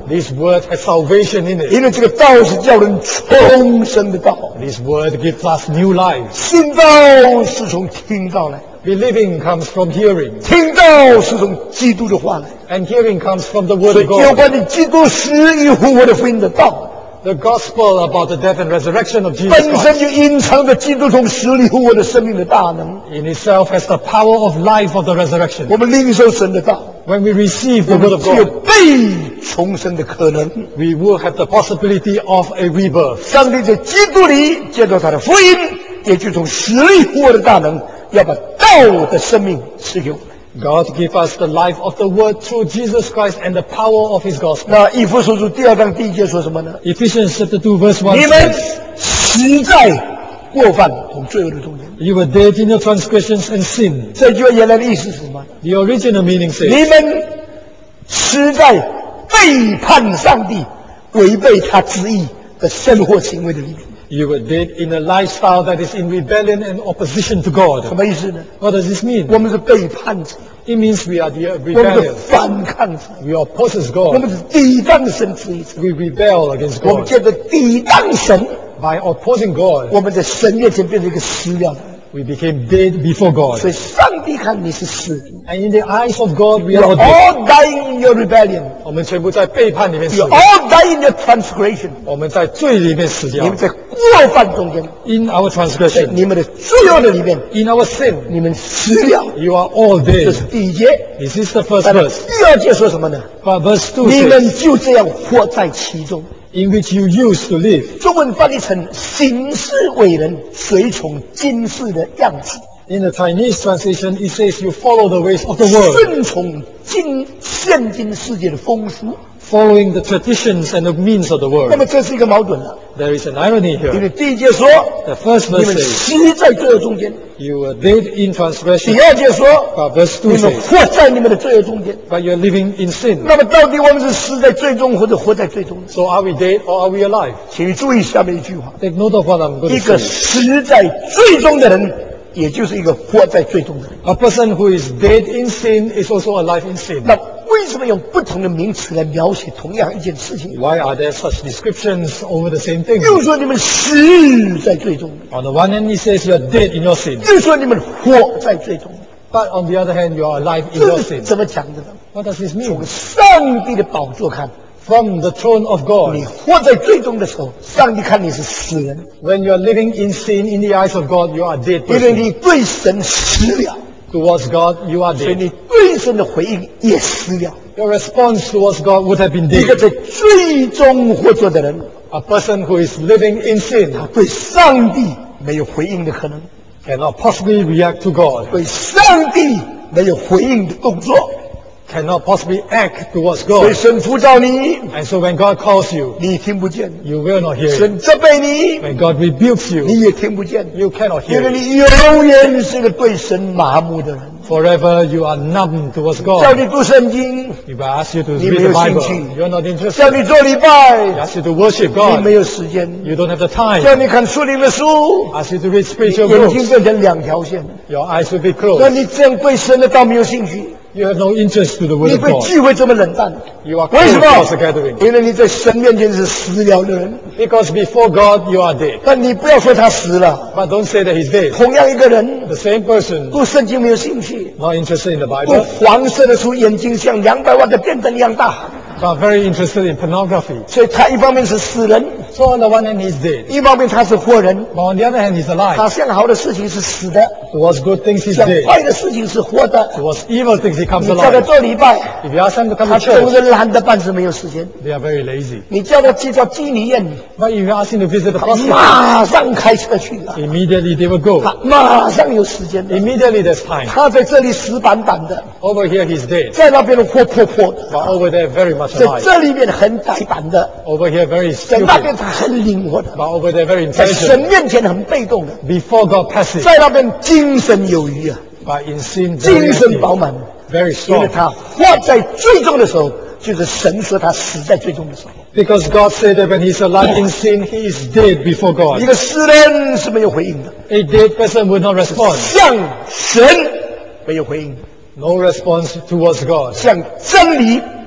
This word has salvation in it. 因为这个道是叫人重生的道。 This word gives us new life. 信道是从听道来， Believing comes from hearing, 听道是从基督的话来。 and hearing comes from the word 所以 of 有 God. 关于基督死与复活的福音的道， The gospel about the death and resurrection of Jesus 本 Christ 身就隐藏着基督从死里复活的生命的大能。 in itself has the power of life of the resurrection. 我们领受神的道， When we receive 我 the word 们 of 只有 God, 被重生的可能。 we will have the possibility of a rebirth. 上帝在基督里借着他的福音，也就从死里复活的大能，要把道的生命赐给我们。 God give us the life of the word through Jesus Christ and the power of his gospel. 那以弗所书2章1节说什么呢？ Ephesians chapter 2 verse 1 你们 says, 死在过犯同罪恶的中间。 You were dead in your transgressions and sin. 这句话原来的意思是什么？ The original meaning 你 says, 们死在背叛上帝、违背他旨意的生活行为的里面。 You were dead in a lifestyle that is in rebellion and opposition to 什 God. 么意思呢？ What does this mean? 我们是背叛者， It means we are the 我们是 rebellious. 反抗者， We oppose 我 God. 们是抵挡神旨意者。 We rebel against 我们 God. 借着抵挡神， By opposing God, 我们在神面前变成一个死了的人。 we became dead before 所 God. 以上帝看你是死人。 And in the eyes of God, we You are are all dead. all dying in your rebellion. 我们全部在背叛里面死 You 掉 are all dying in your transgression. 我们在罪里面死掉你们在过犯中间， In our 在 transgression, 你们的罪恶的里面， in our sin, 你们死了。 you are all 这 dead. 是第一节。 This is the first 但是 verse. 第二节说什么呢？ But verse 2 你 says, 们就这样活在其中。 in which you used to live. 中文翻译成行事为人，随从今世的样子， In the Chinese translation, it says you follow the ways of the world, 顺从现今世界的风俗。 following the traditions and the means of the 那 world. 么这是一个矛盾了， There is an irony 因 here. 为第一节说 The first 你 verse 们 says, 死在罪恶中间， you were dead in 第 transgression. 二节说 But verse 2 你们 says, 活在你们的罪恶中间。 but you're living in sin. 那么到底我们是死在罪中，或者活在罪中呢？ So are we dead or are we alive? 请注意下面一句话： Take note of what I'm going 一 to 个 say. 死在罪中的人，也就是一个活在罪中的人。 A person who is dead in sin is also alive in sin. 那为什么用不同的名词来描写同样一件事情？ Why are there such descriptions over the same thing? 又说你们死在罪中， On the one hand, he says you're dead in your sin. 又说你们活在罪中， But on the other hand, you are alive in 这 your 是 sin. 怎么讲的呢？ What does this 从 mean? 上帝的宝座看， From the throne of 你 God, 活在罪中的时候，上帝看你是死人， when you are living in sin in the eyes of God, you are a dead 因为 person. 你对神死了， Towards God, you are 所以 dead. 你对神的回应也死了。 Your response towards God would have been 一个 dead. 在罪中活着的人， A person who is living in sin 对上帝没有回应的可能， cannot possibly react to God, 对上帝没有回应的动作。 cannot possibly act towards 所以 God. 神呼召你， And so when God calls you, 你听不见； you will not hear it. 神责备你， When God rebukes 你 you, 也听不见， you cannot 因 hear 为 it. 你永远是个对神麻木的人。 Forever you are numb towards 叫 God. 你读圣经， If I ask you to 你 read 没有 the 兴 Bible, 趣。 you're not 叫 interested. 你做礼拜， I ask you to worship 你没 God, 有时间； you don't have the 叫 time. 你看属灵的书， I ask you to read spiritual 眼睛 books, 变成两条线。 your eyes will be 那 closed. 你这样对神的道没有兴趣， You have no interest to the word 你 of 对 God. 聚会这么冷淡， You are 为什 cold 么 towards the gathering.？ 因为你在神面前是死了的人。 Because before God, you are dead. 但你不要说他死了， But don't say that he's dead. 同样一个人 The same person, 读圣经没有兴趣， not interested in the 读 Bible, 黄色的书，眼睛像200万的电灯一样大， but very interested in pornography. 所以他一方面是死人， So on the one hand, he's dead. 一方面他是活人。 But on the other hand, he's 他 alive. 向好的事情是死的， Towards good things, he's 向 dead. 坏的事情是活的。 Towards evil things, he comes 你叫他 alive. 做礼拜， If you ask them to come 他 to 总 church, 是懒得办事，没有时间。 they are very lazy. 你叫他去到基尼宴， But if you ask him to visit the 他 hospital, 马上开车去了， immediately they will go. 他马上有时间的。 Immediately there's time. 他在这里死板板的， Over here, he's dead. 在那边活泼泼的， But over there, very much 在 alive. 这里面很呆板的， Over here, very 在那 stupid. 边他很灵活的， But over there, very 在神 intelligent. 面前很被动的， Before God, passive. 在那边精神有余啊， But in sin, very 精神饱 active. 满。 Very 因为 strong. 他活在最终的时候，就是神说他死在最终的时候。 Because God said that when he's alive in sin, he is dead before 一 God. 个死人是没有回应的， A dead person would not respond. 向神没有回应， No response towards God. 向真理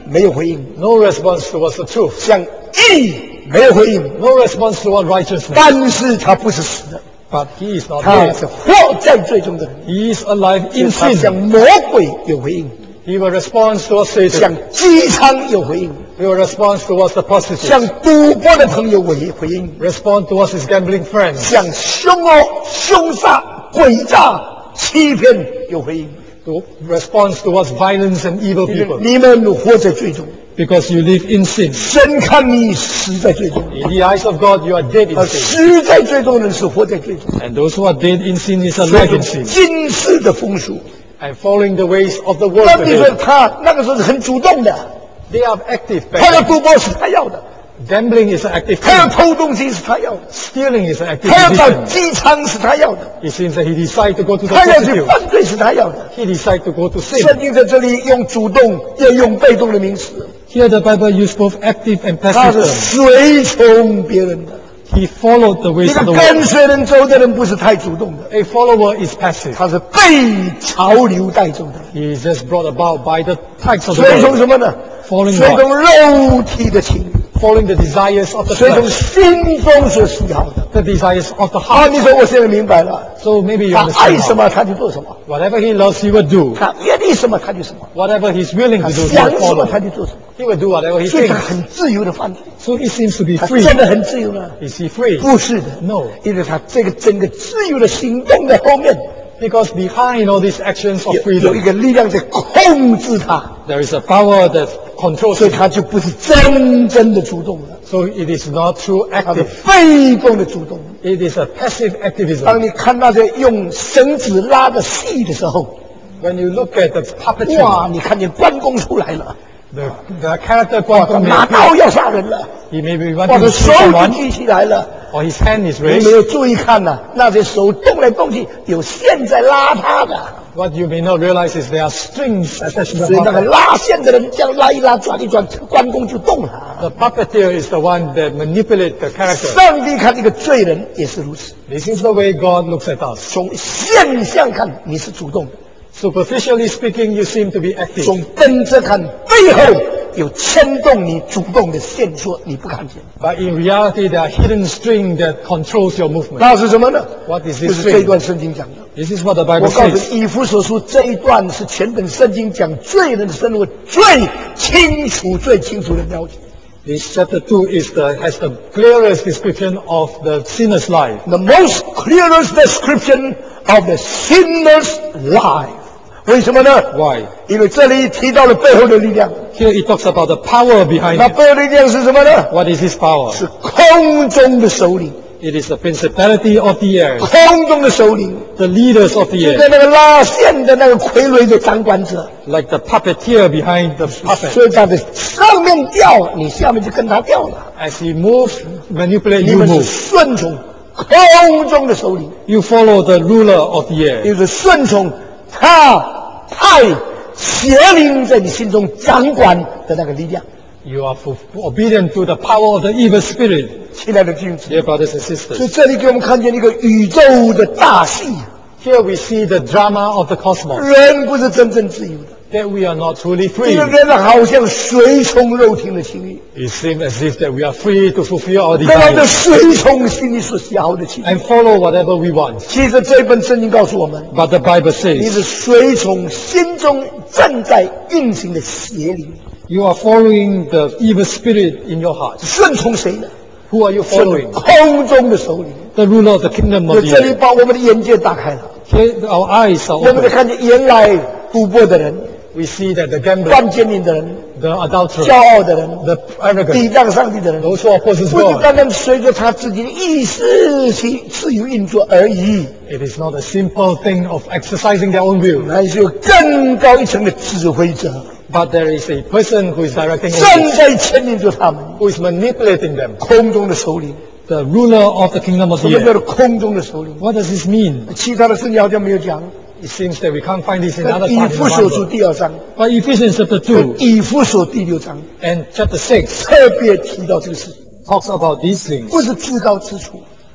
没有回应， no response towards the truth, 向义没有回应， no response towards righteousness. 但是他不是死的， But he is not 他 dead. 是活在罪中的人， He is alive in 他向 sin. 魔鬼有回应， He will respond towards 向 Satan. 饥荒有回应， He will respond towards the 向 prostitute. 赌博的朋友回应， Respond towards his gambling friends. 向凶恶、凶杀、诡诈、欺骗有回应。 To respond towards violence and evil 因为 people. 你们活在罪中， Because you live in sin. 神看你死在罪中， In the eyes of God, you are dead in 而 sin. 死在罪中的人是活在罪中。 And those who are dead in sin is 所 alive 以 in sin. 今世的风俗， And following the ways of the world 那你说 today. 他那个时候是很主动的， They are active. 他要 Back 赌博是他要的， then. Gambling is an active 他要 thing. 偷东西是他要的， Stealing is an active 他要到 decision. 机场是他要的， It seems that he decided to go to the 他要去 prostitute. 犯罪是他要的。 He decided to go to 圣 sin. 经在这里用主动也用被动的名词， Here the Bible used both active and 他 passive 是 terms. 随从别人的。 He followed the 一 ways 个 of the 跟 world. 随人走的人不是太主动的， A follower is passive. 他是被潮流带走的。 He is just brought about by the tides of the 随从 world. 什么呢？ Following 随 God. 从肉体的情欲， Following the desires of the 随从 flesh. 心中所喜好的。 The desires of the 啊， heart. 你说我现在明白了， So maybe you 他爱 understand 什 now. 么他就做什么， Whatever he loves, he will do. 他愿意什么他就什么， Whatever he's willing 他 to do, he 想 will 什么 follow. 他就做什么， He will do whatever he 所以他 thinks. 很自由的犯罪。 So he seems to be 他 free. 真的很自由吗？ Is he free? 不是的 No. 因为他这个整个自由的行动的后面 Because behind all these actions of 有一 freedom, 个力量在控制他， there is a power that controls 所以 him. 他就不是真正的主动了， So it is not true 他是 active. 被动的主动。 It is a passive 当 activism. 你看那些用绳子拉的戏的时候， When you look at the 哇， puppetry, 你看见关公出来了， the character 哇，他 Guan Gong 拿 may 刀 appear. 要杀人了， He may be 哇， wanting 他 to 手 kill 就 someone, 举起来了。 or his hand is 你 raised. 没有注意看呐、那些手动来动去，有线在拉他的， What you may not realize is there are strings attached to 所以 the 那个 puppet. 拉线的人这样拉一拉、转一转，关公就动了。 The puppeteer is the one that manipulates the character. 上帝看这个罪人也是如此， This is the way God looks at us. 从现象看你是主动的， Superficially speaking, you seem to be active. 从本质看背后有牵动你主动的线索，你不看见。 But in reality, there are hidden string that controls your movement. 那是什么呢？ What is 就 this 是这一 string? 段圣经讲的。 This is what the 我 Bible 告诉 says. 你，以弗所书这一段是全本圣经讲罪人的生活最最清楚的描写。 This chapter 2 has the clearest description of the sinner's life. The most clearest description of the sinner's life。为什么呢？ Why? 因为这里提到了背后的力量。 Here it talks about the power behind 那 it. 背后的力量是什么呢？ What is his power? 是空中的首领， It is the principality of the air, 空中的首领， the leaders of the 就 air, 在那个拉线的那个傀儡的掌管者。 like the puppeteer behind the 所 puppet. 以他的上面掉，你下面就跟他掉了。 As he moves, manipulate, 你 you 们是 move. 顺从空中的首领， You follow the ruler of the 也 air. 就是顺从他派邪灵在你心中掌管的那个力量。 You are obedient to the power of the evil spirit, 亲爱的弟兄姊妹， dear brothers and 所以 sisters. 这里给我们看见一个宇宙的大戏， Here we see the drama of the cosmos, 人不是真正自由的， that we are not truly 因 free. 为人好像随从肉体的情欲， It seems as if that we are free to fulfill our 跟我们 desires 随从心里所喜好的情欲。 and follow whatever we want. 其实这本圣经告诉我们， But the Bible 你 says 是随从心中正在运行的邪灵， you are following the evil spirit in your heart. 顺从谁呢？ Who are you 顺 following? 从空中的首领。 The ruler of the kingdom 就 of the 这里 air. 把我们的眼界打开了， Here our eyes are 我们在 open. 看见原来赌博的人、 We see that the gambler, 犯奸淫的人、 the 骄 adulterer, 傲的人、 the arrogant, 抵挡上帝的人， those who opposes 不是 God. 单单随着他自己的意识去自由运作而已， It is not a simple thing of exercising their own will, 乃是有更高一层的指挥者 but there is a person who is directing 正 all this, 在牵引着他们。 who is manipulating them. 空中的首领， The ruler of the kingdom of 什 the 么叫 air. 做空中的首领？ What does this mean? 其他的圣经好像没有讲。 It seems that we can't find this in 在 other 以 parts 弗 of 所 the 书 Bible. 第2章， But Ephesians chapter 2 以弗所第6章 and chapter 6 特别提到这个事情， talks about these things. 不是至高之处，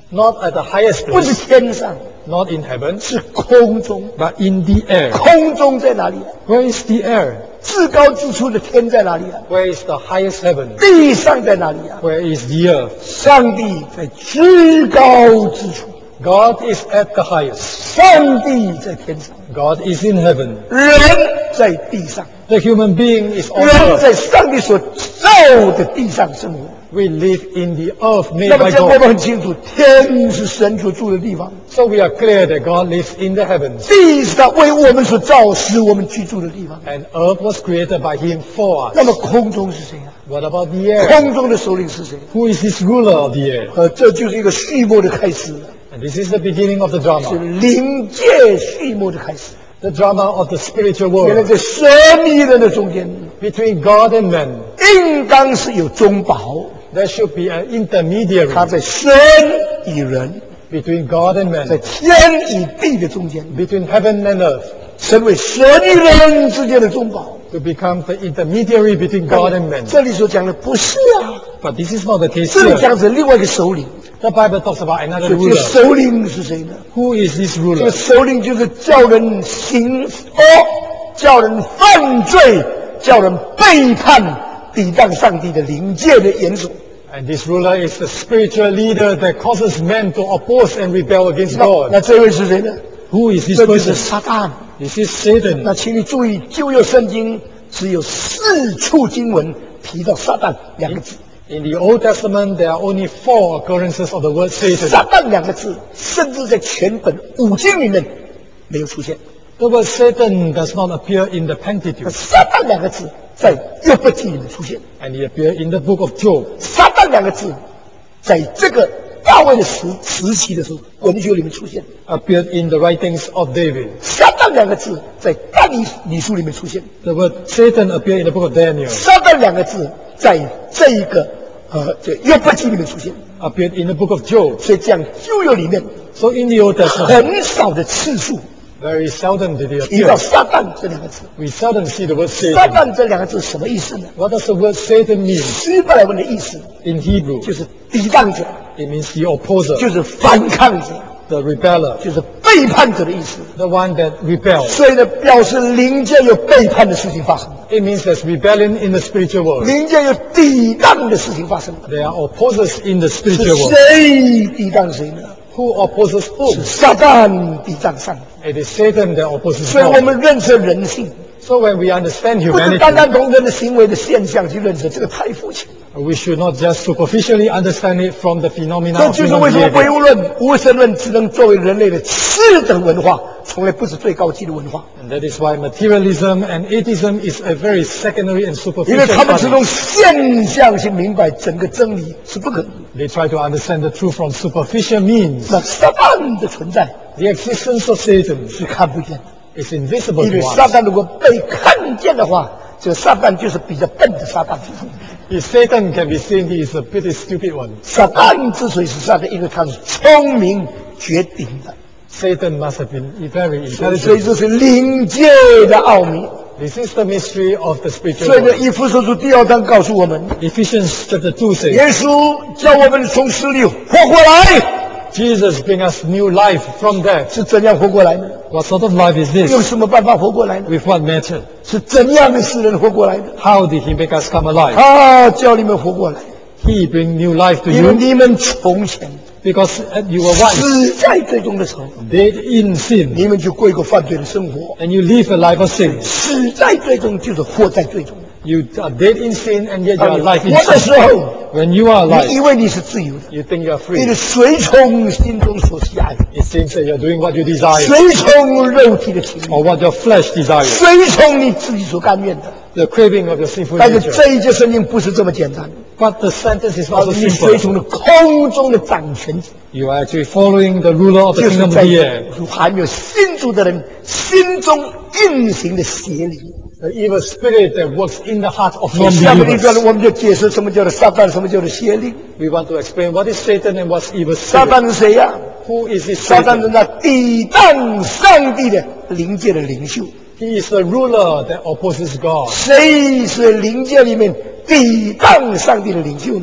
Not at the highest 不是 place, 天上， not in heaven, 是空中。 but in the air. 空中在哪里啊？ Where is the air? 至高之处的天在哪里啊？ Where is the highest heaven? 地上在哪里啊？ Where is the earth? 上帝在至高之处， God is at the highest. 上帝在天上， God is in heaven. 人在地上， The human being is on 人 earth. 在上帝所造的地上生活。 We live in the earth made 那么 by 这我们 God. 很清楚，天是神所住的地方， So we are clear that God lives in the heavens. 地是他为我们所造，使我们居住的地方。 And earth was created by Him for 那么 us. 空中是谁啊？ What about the air? 空中的首领是谁？ Who is this ruler of the air? 这就是一个序幕的开始了， And this is the beginning of the 是 drama. 灵界序幕的开始。 The drama of the spiritual 原来 world. 在神与人的中间， Between God and man, 应当是有中保， there should be an intermediary 他在神与人， between God and 在 man, 天与地的中间， between heaven and earth, 成为神与人之间的中保。 to become the intermediary between God and man. 这里所讲的不是啊， But this is not the case 这里 here. 讲着另外一个首领。 The Bible talks about another 这个 ruler. 首领是谁呢？ Who is this 这个 ruler? 首领就是叫人行恶、叫人犯罪、叫人背叛、抵挡上帝的灵界的元首。 And this ruler is the spiritual leader that causes men to oppose and rebel against 那 God. 这位是谁呢？ Who is this 这就是 person? 撒旦。 This is Satan. 那请你注意，旧约圣经只有4处经文提到撒旦两个字。 In the Old Testament, there are only 4 occurrences of the word Satan. 撒旦两个字，甚至在全本5经里面没有出现。 The word Satan does not appear in the 那 Pentateuch, 撒旦两个字在约伯记里面出现。 and it appears in the book of Job. 撒旦两个字，在这个大卫的时期的时候，文学里面出现。 Appeared in the writings of David. 撒旦两个字在但以理书里面出现。 The word Satan appeared in the book of Daniel. 撒旦两个字在这一个这约伯记里面出现。 Appeared in the book of Job. 所以这样旧约里面 So in the Old Testament, 很少的次数 very seldom did it 提到 appear. 撒旦这两个字。 We seldom see the word 撒 Satan. 旦这两个字什么意思呢？ What does the word Satan mean 希伯来文的意思 in Hebrew? 就是抵挡者， It means the opposer, 就是反抗者， the rebeller, 就是背叛者的意思。 the one that rebels. 所以呢，表示灵界有背叛的事情发生， It means there's rebellion in the spiritual world. 灵界有抵挡的事情发生。 There are opposers in the 是 spiritual world. 谁抵挡谁呢？ Who opposes 是 whom? 撒旦抵挡上帝。 It is Satan that opposes 所以我 God. 们认识人性， So when we understand 不是单 humanity, 单从人的行为的现象去认识，这个太肤浅。 we should not just superficially understand it from the phenomena 这 of 就是 human 为什么唯 behavior. 物论、无神论只能作为人类的次等文化，从来不是最高级的文化。 And that is why materialism and atheism is a very secondary and 因为 superficial 他们只 study. 从现象去明白整个真理是不可能的。 They try to understand the truth from superficial means. 那撒旦的存在 The existence of Satan 是看不见的， is invisible 因为 to 撒 us. 旦如果被看见的话，这个撒旦就是比较笨的撒旦。 If Satan can be seen, he is a pretty stupid one. 撒旦之所以是撒旦，因为他是聪明绝顶的， Satan must have been very 所以 intelligent. 这是灵界的奥秘。 This is the mystery of the spiritual 所以呢， world. 以弗所书第2章告诉我们， Ephesians chapter 2 says, 耶稣叫我们从死里活过来， Jesus bring us new life from death. 是怎样活过来呢？ What sort of life is 用 this? 什么办法活过来呢？ With what method? 是怎样的使人活过来的？ How did he make us come alive? 他叫你们活过来， He bring new life to 因为 you 你们从前 because you were once 死在罪中的时候， dead in sin 你们就过一个犯罪的生活。 and you live a life of sin. 死在罪中就是活在罪中。 You are dead in sin and yet you 当 are 你 alive in 活的 sin. 时候， When you are 你以 alive, 为你是自由的， you think you are 你 free. 的随从心中所喜爱的， It seems that you're doing what you desire 随从肉体的情欲， or what your flesh desires, 随从你自己所甘愿的。 the craving of your sinful 但是 nature. 这一节圣经不是这么简单， But the sentence is 而 not so 是你随 simple. 从的空中的掌权者， You are actually following the ruler of the 就是 kingdom of 在 the air. 还没有信主的人心中运行的邪灵。 The evil spirit that works in the heart of 下面一段 non-believers. 我们就解释什么叫做撒旦，什么叫做邪灵。 We want to explain what is Satan and what's evil 撒 spirit. 旦是谁呀、 Who is this 撒旦是 Satan? 那抵挡上帝的灵界的领袖。 He is the ruler that opposes God. 谁是灵界里面抵挡上帝的领袖呢？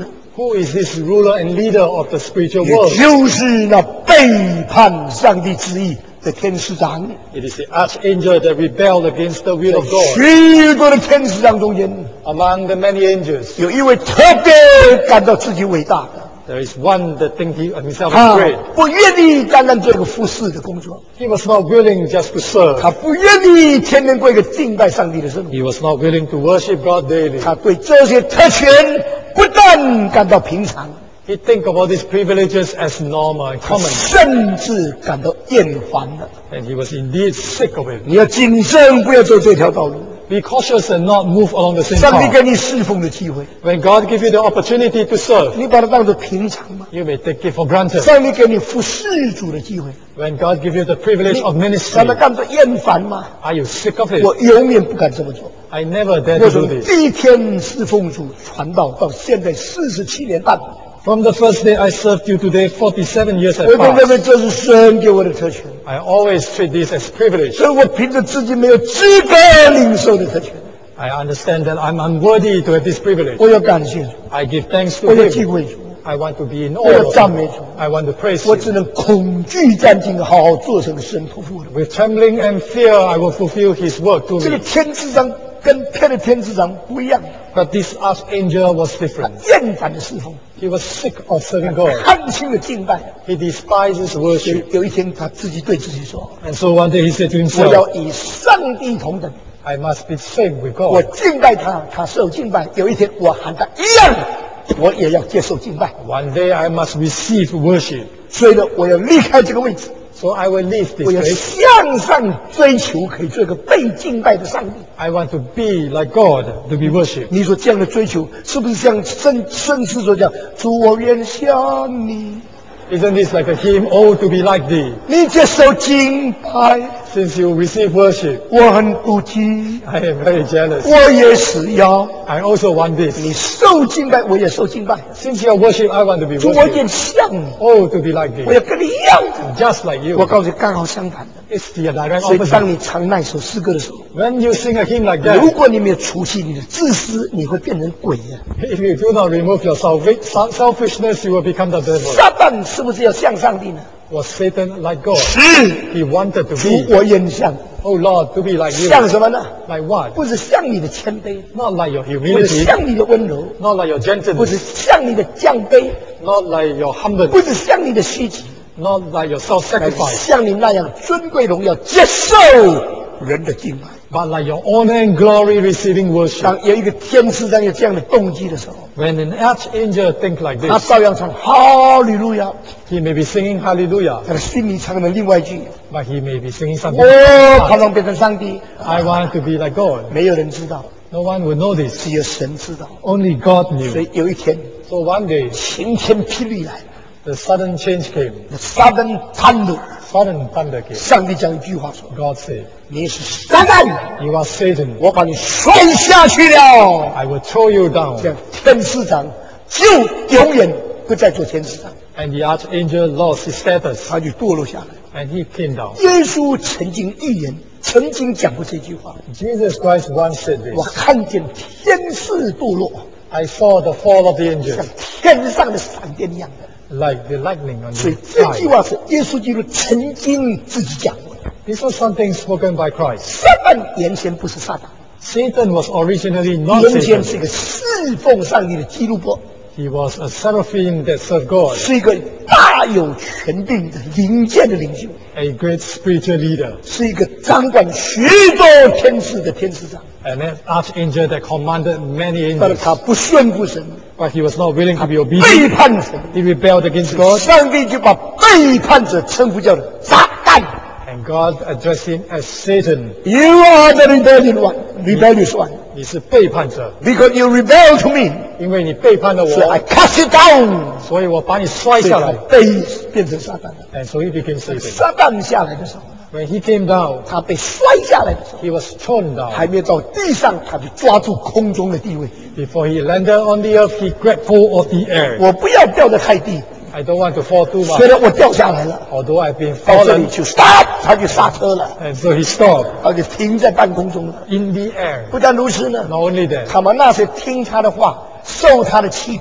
Who is this ruler and leader of the spiritual 也 world? 就是那背叛上帝旨意的天使长。 It is the archangel that rebelled against the will of God. 许多的天使长中间， Among the many angels, 有一位特别感到自己伟大的， there is one that thinks himself is 他 great. 不愿意单单做一个服侍的工作， He was not willing just to serve. 他不愿意天天过一个敬拜上帝的生活， He was not willing to worship God daily. 他对这些特权不但感到平常， He think of all these privileges as normal and 他 common, 甚至感到厌烦了。 and he was indeed sick of it. 你要谨慎，不要走这条道路。 Be cautious and not move along the same 上帝 path. 给你侍奉的机会， When God gives you the opportunity to serve, 你把它当作平常吗？ you may take it for granted. 上帝给你服侍主的机会， When God gives you the privilege of 把 ministry, 它当作厌烦吗？ are you sick of it? 我永远不敢这么做。 I never dare 我 to do 从 this. 第一天侍奉主传道到现在47年半， From the first day I served you today, 47 years 我 have 都认 passed. 为这是神给我的特权， I always treat this as privilege. 所以我凭着自己没有资格领受的特权， I understand that I'm unworthy to have this privilege. 我要感谢主， I give thanks to 我要敬 Him. 畏主， I want to be in 我要 awe of 赞 Him. 美主。 I want to praise 我只 Him. 能恐惧战兢，好好做成神托付我的。 With trembling and fear, I will fulfill His work to 这个 me. 天之长跟别的天之长不一样， But this archangel was different. 厌烦的侍奉， He was sick of serving God. 看轻的敬拜。 He despises worship. 有一天，他自己对自己说 And so one day he said to：“ 我要 himself, 与上帝同等， I must be same with 我 God. 敬拜他，他受敬拜。有一天，我和他一样，我也要接受敬拜。 One day I must receive worship. 所以呢，我要离开这个位置， So I will leave 我 this 要 place. 向上追求，可以做一个被敬拜的上帝。 I want to be like God, to be worshipped. 你说这样的追求，是不是像圣诗所讲：主，我愿像你？ Isn't this like a hymn? Oh, to be like thee. 你接受敬拜， Since you receive worship, 我很妒忌， I am very jealous. 我也是要。 I also want this. 你受敬拜，我也受敬拜。 Since you are worship, I want to be 主，我也 worshipped. 像你， Oh, to be like 我 thee. 要跟你一样。 Just like 我 you. 告诉你，刚好相反的。 It's the direct 所以，当 opposite. 你唱那首诗歌的时候， When you sing a hymn like 如 that, 果你没有除去你的自私，你会变成鬼呀、 if you do not remove your selfishness, you will become the devil. 撒旦是不是要像上帝呢？ Was Satan like God? 是， He wanted to 主 be. 我愿像， Oh Lord, to be like you. 像什么呢？ Like what? 不是像你的谦卑， Not like your 不是 humility. 像你的温柔， Not like your 不是 gentleness. 像你的降卑， Not like your 不 humbleness. 是像你的虚己， Not like your 乃是 self-sacrifice. 像你那样尊贵荣耀，接受人的敬拜。 But like your honor and glory receiving worship. 当有一个天使长有这样的动机的时候， When an archangel think like 他 this, 照样唱哈利路亚， he may be singing hallelujah, 他的心里唱的另外一句： but he may be singing something. 我盼望变成上帝。 I want to be like God. 没有人知道， No one will know this. 只有神知道。 Only God 所 knew. 以有一天， So one day, 晴天霹雳来了 the sudden change came. ，sudden thunder。 Sudden thunder came. 上帝讲一句话说 God said, 你是撒旦， you are Satan. 我把你摔下去了。 I will throw you down. 这样天使长就永远不再做天使长， And the archangel lost his status. 他就堕落下来。 And he came down. 耶稣曾经预言，曾经讲过这句话： Jesus Christ once said 我 this. 看见天使堕落， I saw the fall of the 像 angels 天上的闪电一样的。 like the lightning on 所以 the 这句 sky. 话是耶稣基督曾经自己讲过的。 This was something spoken by Christ. 撒旦原先不是撒旦， Satan was originally not 原先是一 Satan. 个侍奉上帝的基督伯， He was a seraphim that served God, 是一个大有权柄的灵界的领袖， a great spiritual leader, 是一个掌管许多天使的天使长。 an archangel that commanded many 但是 angels. 他不顺服神， But he was not willing to be 背 obedient. 叛神， He rebelled against God, 上帝就把背叛者称呼叫做撒旦。 and God addressed him as Satan. You are the rebellious one, 你是背叛者， because you rebel to me, 因为你背叛了 so I 我， cast it down. 所以我把你摔所以他下来。 变成撒旦了。 And so he became Satan. 撒旦下来的时候， When he came down, 他被摔下来的时候， he was thrown 还 down. 没有到地上，他就抓住空中的地位。 Before he landed on the earth, he grabbed hold of the air. 我不要掉得太低， I don't want to fall too 虽 much. 然我掉下来了， Although I've been 到这里 fallen, 就 stop，他就刹车了， and so he stopped 他就停在半空中了。 in the air. 不但如此呢， Not only that, 他们那些听他的话、受他的欺骗、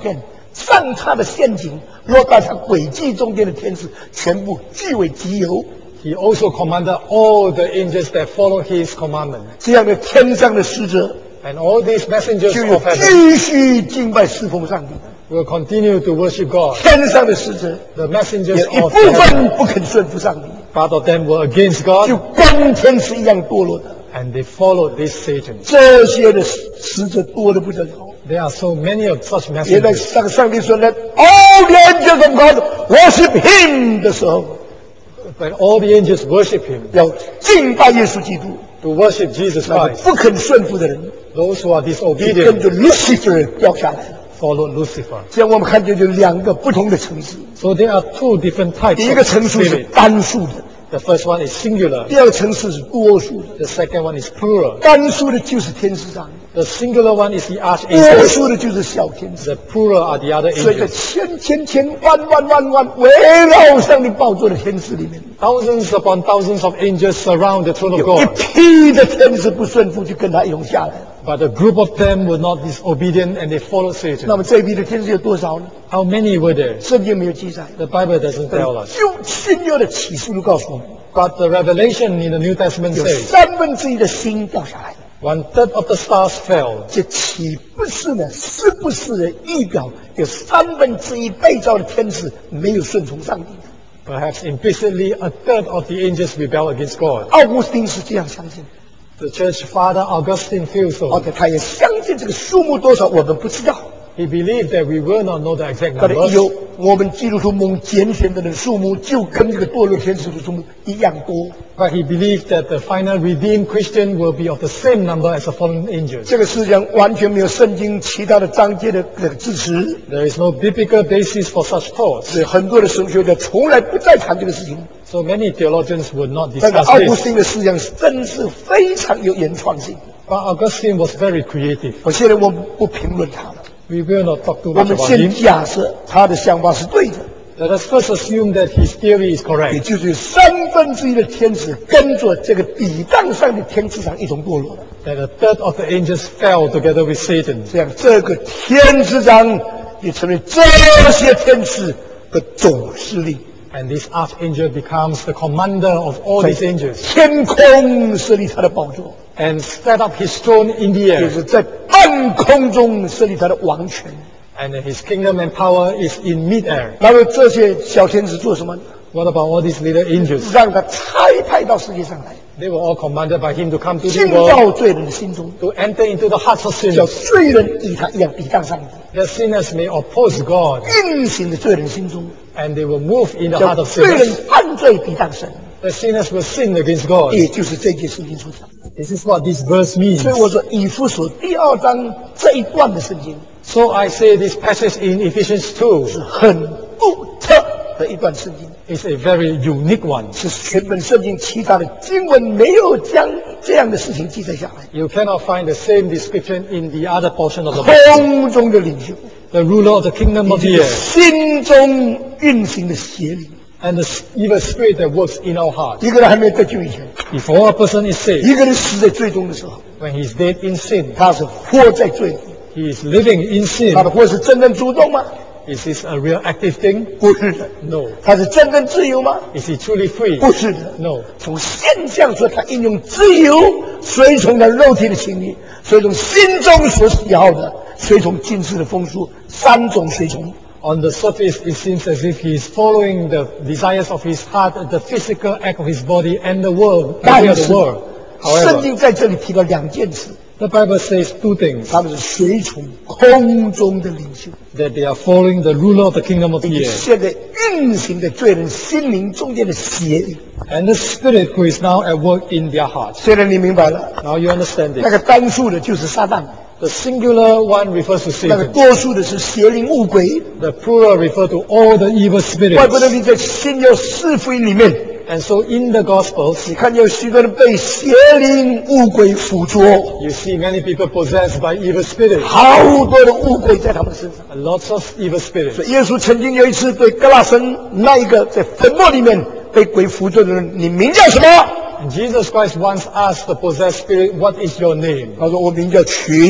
上他的陷阱，落到他诡计中间的天使，全部据为己有。 He also commanded all the angels that follow his commandment. 这样的天上的使者 And all these messengers 就有 of heaven 继续敬拜侍奉上帝的。 will continue to worship God. 天上的使者 The 有 messengers 一部 of heaven, 分不肯顺服上帝， part of them were against 就 God, 跟天使一样堕落的。 and they followed this Satan. 这些的使者多得不得了。 There are so many of such 原来 messengers. 上帝说 Let all the angels of God worship Him 的时候， When all the angels worship him, 要敬拜耶稣基督。 to worship Jesus 那个 Christ, 不肯顺服的人， those who are 就跟 disobedient 着 Lucifer 掉下来了。 follow Lucifer. 这样我们看见有两个不同的层次。 So there are two different 第 types 一个 of 层次是 spirit. 单数的， The first one is singular. 第二个层次是多数的。 The second one is plural. 单数的就是天使长， The singular one is the 多 archangel. 数的就是小天使。 The plural are the other 所以在 angels. 千万围绕上帝宝座的天使里面， Thousands upon thousands of angels surround the throne of 有一 God. 批的天使不顺服，就跟他一同下来了。 But a group of them were not disobedient and they followed 那 Satan. 么这一批的天使有多少呢？ How many were there? 圣经没有记载， The Bible doesn't tell us. 就新约的启示录告诉我们， But the revelation in the New Testament 有 says 1/3的星掉下来了。 1/3 of the stars fell. 这岂不是呢？是不是的预表有1/3被造的天使没有顺从上帝的？ Perhaps implicitly, 1/3 of the angels rebel against God. 奥古斯丁是这样相信的， The church father Augustine feels so. 而且他也相信这个数目多少我们不知道， He believed that we will not know the exact 但是 numbers, 有我们基督徒蒙拣选的人数目就跟这个堕落天使的数目一样多。 but he believed that the final redeemed Christian will be of the same number as the fallen angels. 这个世界上完全没有圣经其他的章节的支持， There is no biblical basis for such thoughts. 所以很多的神学家从来不再谈这个事情。 So many theologians would not 但是 discuss 奥古 this. 斯丁的思想真是非常有原创性。 But Augustine was very creative. 我现在我不评论他了， We will not talk too 我 much 们 about 先 him. 假设他的想法是对的， Let us first assume that his theory is 也 correct. 就是有1/3的天使跟着这个抵挡上的天使长一同堕落了。 That 1/3 of the angels fell together with Satan. 这样，这个天使长也成为这些天使的总司令， And this archangel becomes the commander of all these angels 天空设立他的宝座， and set up his throne in the 就 air. 是在半空中设立他的王权。 And his kingdom and power is in mid-air. 那么这些小天使做什么呢？ What about all these little angels? 让他差派到世界上来， They were all commanded by him to come to 进 the world, 到罪人的心中， to enter into the hearts of 叫 sinners, 罪人与他一样抵挡上帝， that sinners may oppose God, 运行的罪人心中， and they will move in the 叫 heart of 罪人 sinners. 犯罪抵挡神， The sinners will sin against God. 也就是这件事情所讲。 This is what this verse means. 所以我说以弗所第2章这一段的圣经 So I say this passage in Ephesians 2 是很独特的一段圣经， is a very unique one. 是全本圣经其他的经文没有将这样的事情记载下来。 You cannot find the same description in the other portion of the Bible. 空中的领袖， The ruler of the kingdom 以 of the 及 air 心中运行的邪灵。 and the evil spirit that works in our heart. 一个人还没有得救以前， Before a person is saved, 一个人死在罪中的时候， when he is dead in sin, 他是活在罪里。 he is living in 他 sin. 的活是真正主动吗？ Is this a real active thing? 不是的。 No. 他是真正自由吗？ Is he truly free? 不是的。 No. 从现象说，他应用自由，随从他肉体的情欲，随从心中所喜好的，随从今世的风俗，3种随从。 On the surface, it seems as if he is following the desires of his heart, the physical act of his body, and the world, the way 但 of 是 the world. 圣 However, 经在这里提到2件事， the Bible says two things, 他们是随从空中的领袖， that they are following the ruler of the kingdom of 以 the 及 air, 现在运行的罪人心灵中间的邪灵。 and the spirit who is now at work in their hearts. 现在你明白了， Now you understand 那 this. 个单数的就是撒旦， The singular one refers to 那个 Satan. 多数的是邪灵物鬼。 The plural refers to all the evil 怪不得 spirits. 你在新约四福音里面， And so in the Gospels, 你看有许多人被邪灵物鬼附着， you see many people possessed by evil spirits, 好多的物鬼在他们身上。 and lots of evil spirits. 所以耶稣曾经有一次对格拉森那一个在坟墓里面被鬼附着的人，你名叫什么？ And Jesus Christ once asked the possessed spirit, what is your name? 他说我名叫群，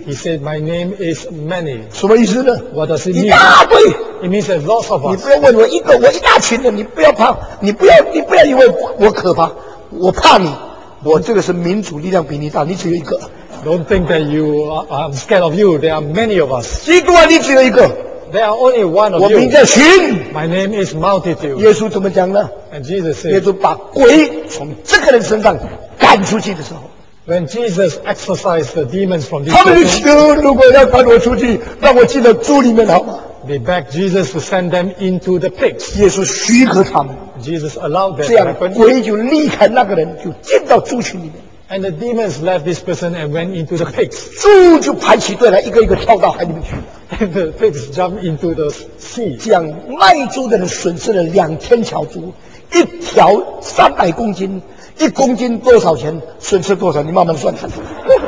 He said, my name is many. 什么意思呢？ What does it 一 mean? 大堆。 It means there's lots of 你 us. 不要问我一个，我一大群人，你不要怕，你不要以为我可怕，我怕你。我这个是民主力量比你大，你只有一个。 Don't think that I'm scared of you. There are many of us. 基督啊，你只有一个。 There are only one 我 of 名 you. 叫群。 My name is multitude. 耶稣怎么讲呢？ And Jesus 耶 said, 稣把鬼从这个人身上赶出去的时候， when Jesus exorcised the demons from this 他们就 person, 求，如果要赶我出去，让我进到猪里面好吗？ they begged Jesus to send them into the pigs. 耶稣许可他们， Jesus allowed that 这 to 样 happen. 鬼就离开那个人，就进到猪群里面， And the demons left this person and went into the pigs. 猪就排起队来，一个一个跳到海里面去。 And the pigs jumped into the sea. 这样卖猪的人损失了2000条猪，一条300公斤，1公斤多少钱？损失多少？你慢慢算算。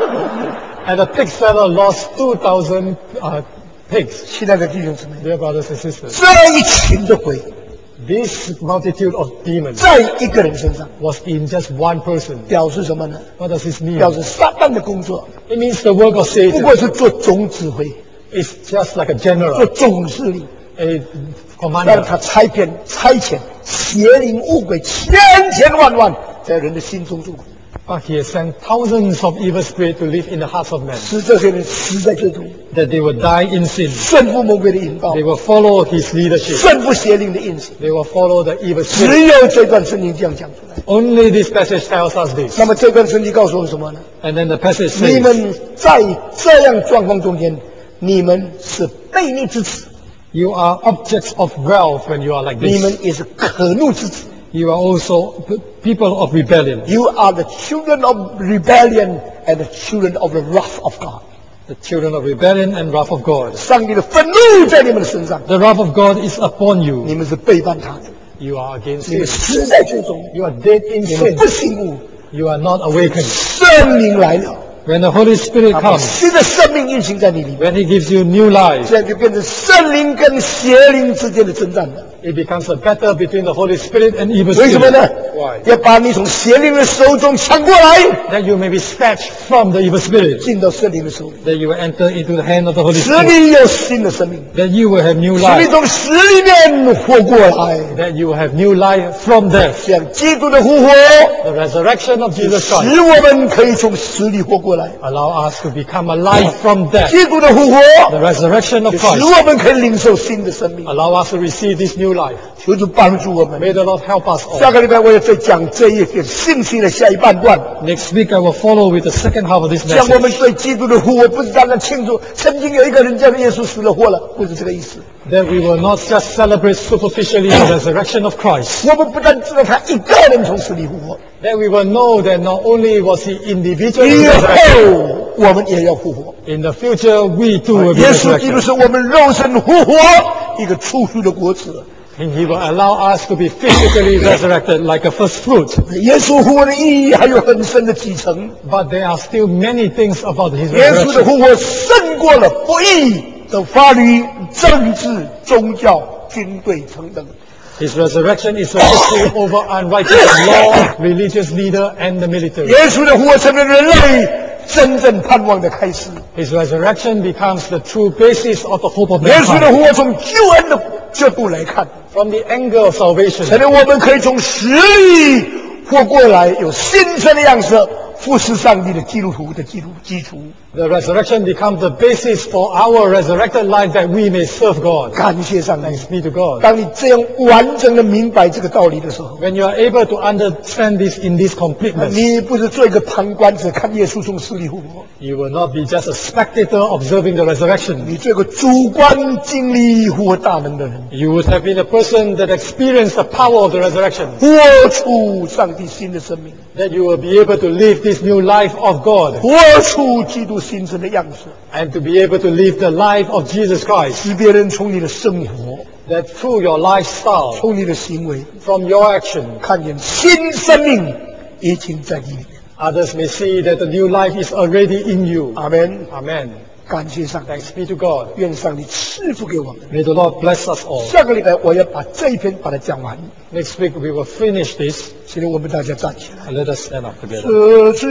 And the pig seller lost 2,000 pigs. 亲爱的弟兄姊妹， Dear brothers and sisters, 这一群的鬼 this multitude of demons 在一个人身上， was in just one person. 表示什么呢？ What does this mean? 表示撒旦的工作 It means the work of 不 Satan 过是做总指挥、 is just like a 做 general, 总司令， a 让 commander. 他差遣邪灵恶鬼千万在人的心中做鬼， But he has sent thousands of evil spirits to live in the hearts of men, 使这些人死在最终， that they will die in sin. 顺服魔鬼的引导 They，will follow his leadership. 顺服邪灵的印记。 They will follow the evil 只 spirit. 有这段圣经这样讲出来。 Only this passage tells us this. 那么这段圣经告诉我们什么呢？ And then the passage 你 says, 们在这样状况中间，你们是悖逆之子， you are objects of wrath when you are like 你们 this. 也是可怒之子。 You are also people of rebellion. You are the children of rebellion and the children of the wrath of God. The children of rebellion and wrath of God. 上帝的愤怒在你们的身上， The wrath of God is upon you. 你们是背叛他的， You are against 你们 him. 死在最终， You are dead in 你们 sin. 不醒悟。 You are not awakened. 圣灵来了， When the Holy Spirit 他把 comes, 新的生命运行在你里面， when he gives you new life, 这样就变成圣灵跟邪灵之间的征战了。 it becomes a battle between the Holy Spirit and evil 为什么呢 spirit.？Why? 要把你从邪灵的手中抢过来， That you may be snatched from the evil spirit. 进到圣灵的手里， That you will enter into the hand of the Holy 使 Spirit. 你有新的生命， That you will have new 使你 life. 从死里面活过来。 That you will have new life from death. 这样，基督的复活 The resurrection of Jesus 使 Christ 我们可以从死里活过来。 allow us to become alive from death. 基督的复活 The resurrection of 使 Christ 我们可以领受新的生命。 allow us to receive this new life. 求主帮助我们。 May the Lord help us 下 all. 个礼拜我也再讲这一点信息的下一半段， Next week I will follow with the second half of this 讲我 message. 们对基督的复活不是单单庆祝，曾经有一个人叫耶稣死了活了，不是这个意思。 That we will not just celebrate superficially the resurrection of Christ. 我们不但知道他一个人从死里复活， That we will know that not only was he individually 以 resurrected, 后我们也要复活。 in the future we too will be 耶稣基督 resurrected. 是我们肉身复活一个初熟的果子。 And he will allow us to be physically resurrected like a first fruit. 耶稣复活的意义还有很深的几层。 But there are still many things about his 耶稣的 resurrection. 复活胜过了不义的法律、政治、宗教、军队等等。 His resurrection is a victory over unrighteous law, religious leader, and the military. 耶稣的复活成了人类真正盼望的开始。 His resurrection becomes the true basis of the hope of 耶稣的 mankind. 复活从救恩的角度来看， From the angle of salvation, 才能我们可以从死里活过来，有新生的样式，服侍上帝的基督徒的基础。 the resurrection becomes the basis for our resurrected life that we may serve God. 感谢上帝。 Thanks be to God. 当你这样完整的明白这个道理的时候， When you are able to understand this in this completeness, 你不是做一个旁观者看耶稣从死里复活， you will not be just a spectator observing the resurrection. 你做一个主观经历复活大能的人， You would have been a person that experienced the power of the resurrection. 活出上帝新的生命， That you will be able to live this new life of God. 活出基督新生的样式， And to be able to live the life of Jesus Christ. 使别人从你的生活、 That through your lifestyle, 从你的行为， from your action, 看见新生命已经在你里面。 others may see that the new life is already in you. 阿门。 Amen. 感谢上帝， Thanks be to God. 愿上帝赐福给我们。 May the Lord bless us all. 下个礼拜我要把这一篇把它讲完， Next week we will finish this 请我们大家站起来。 and let us stand up together.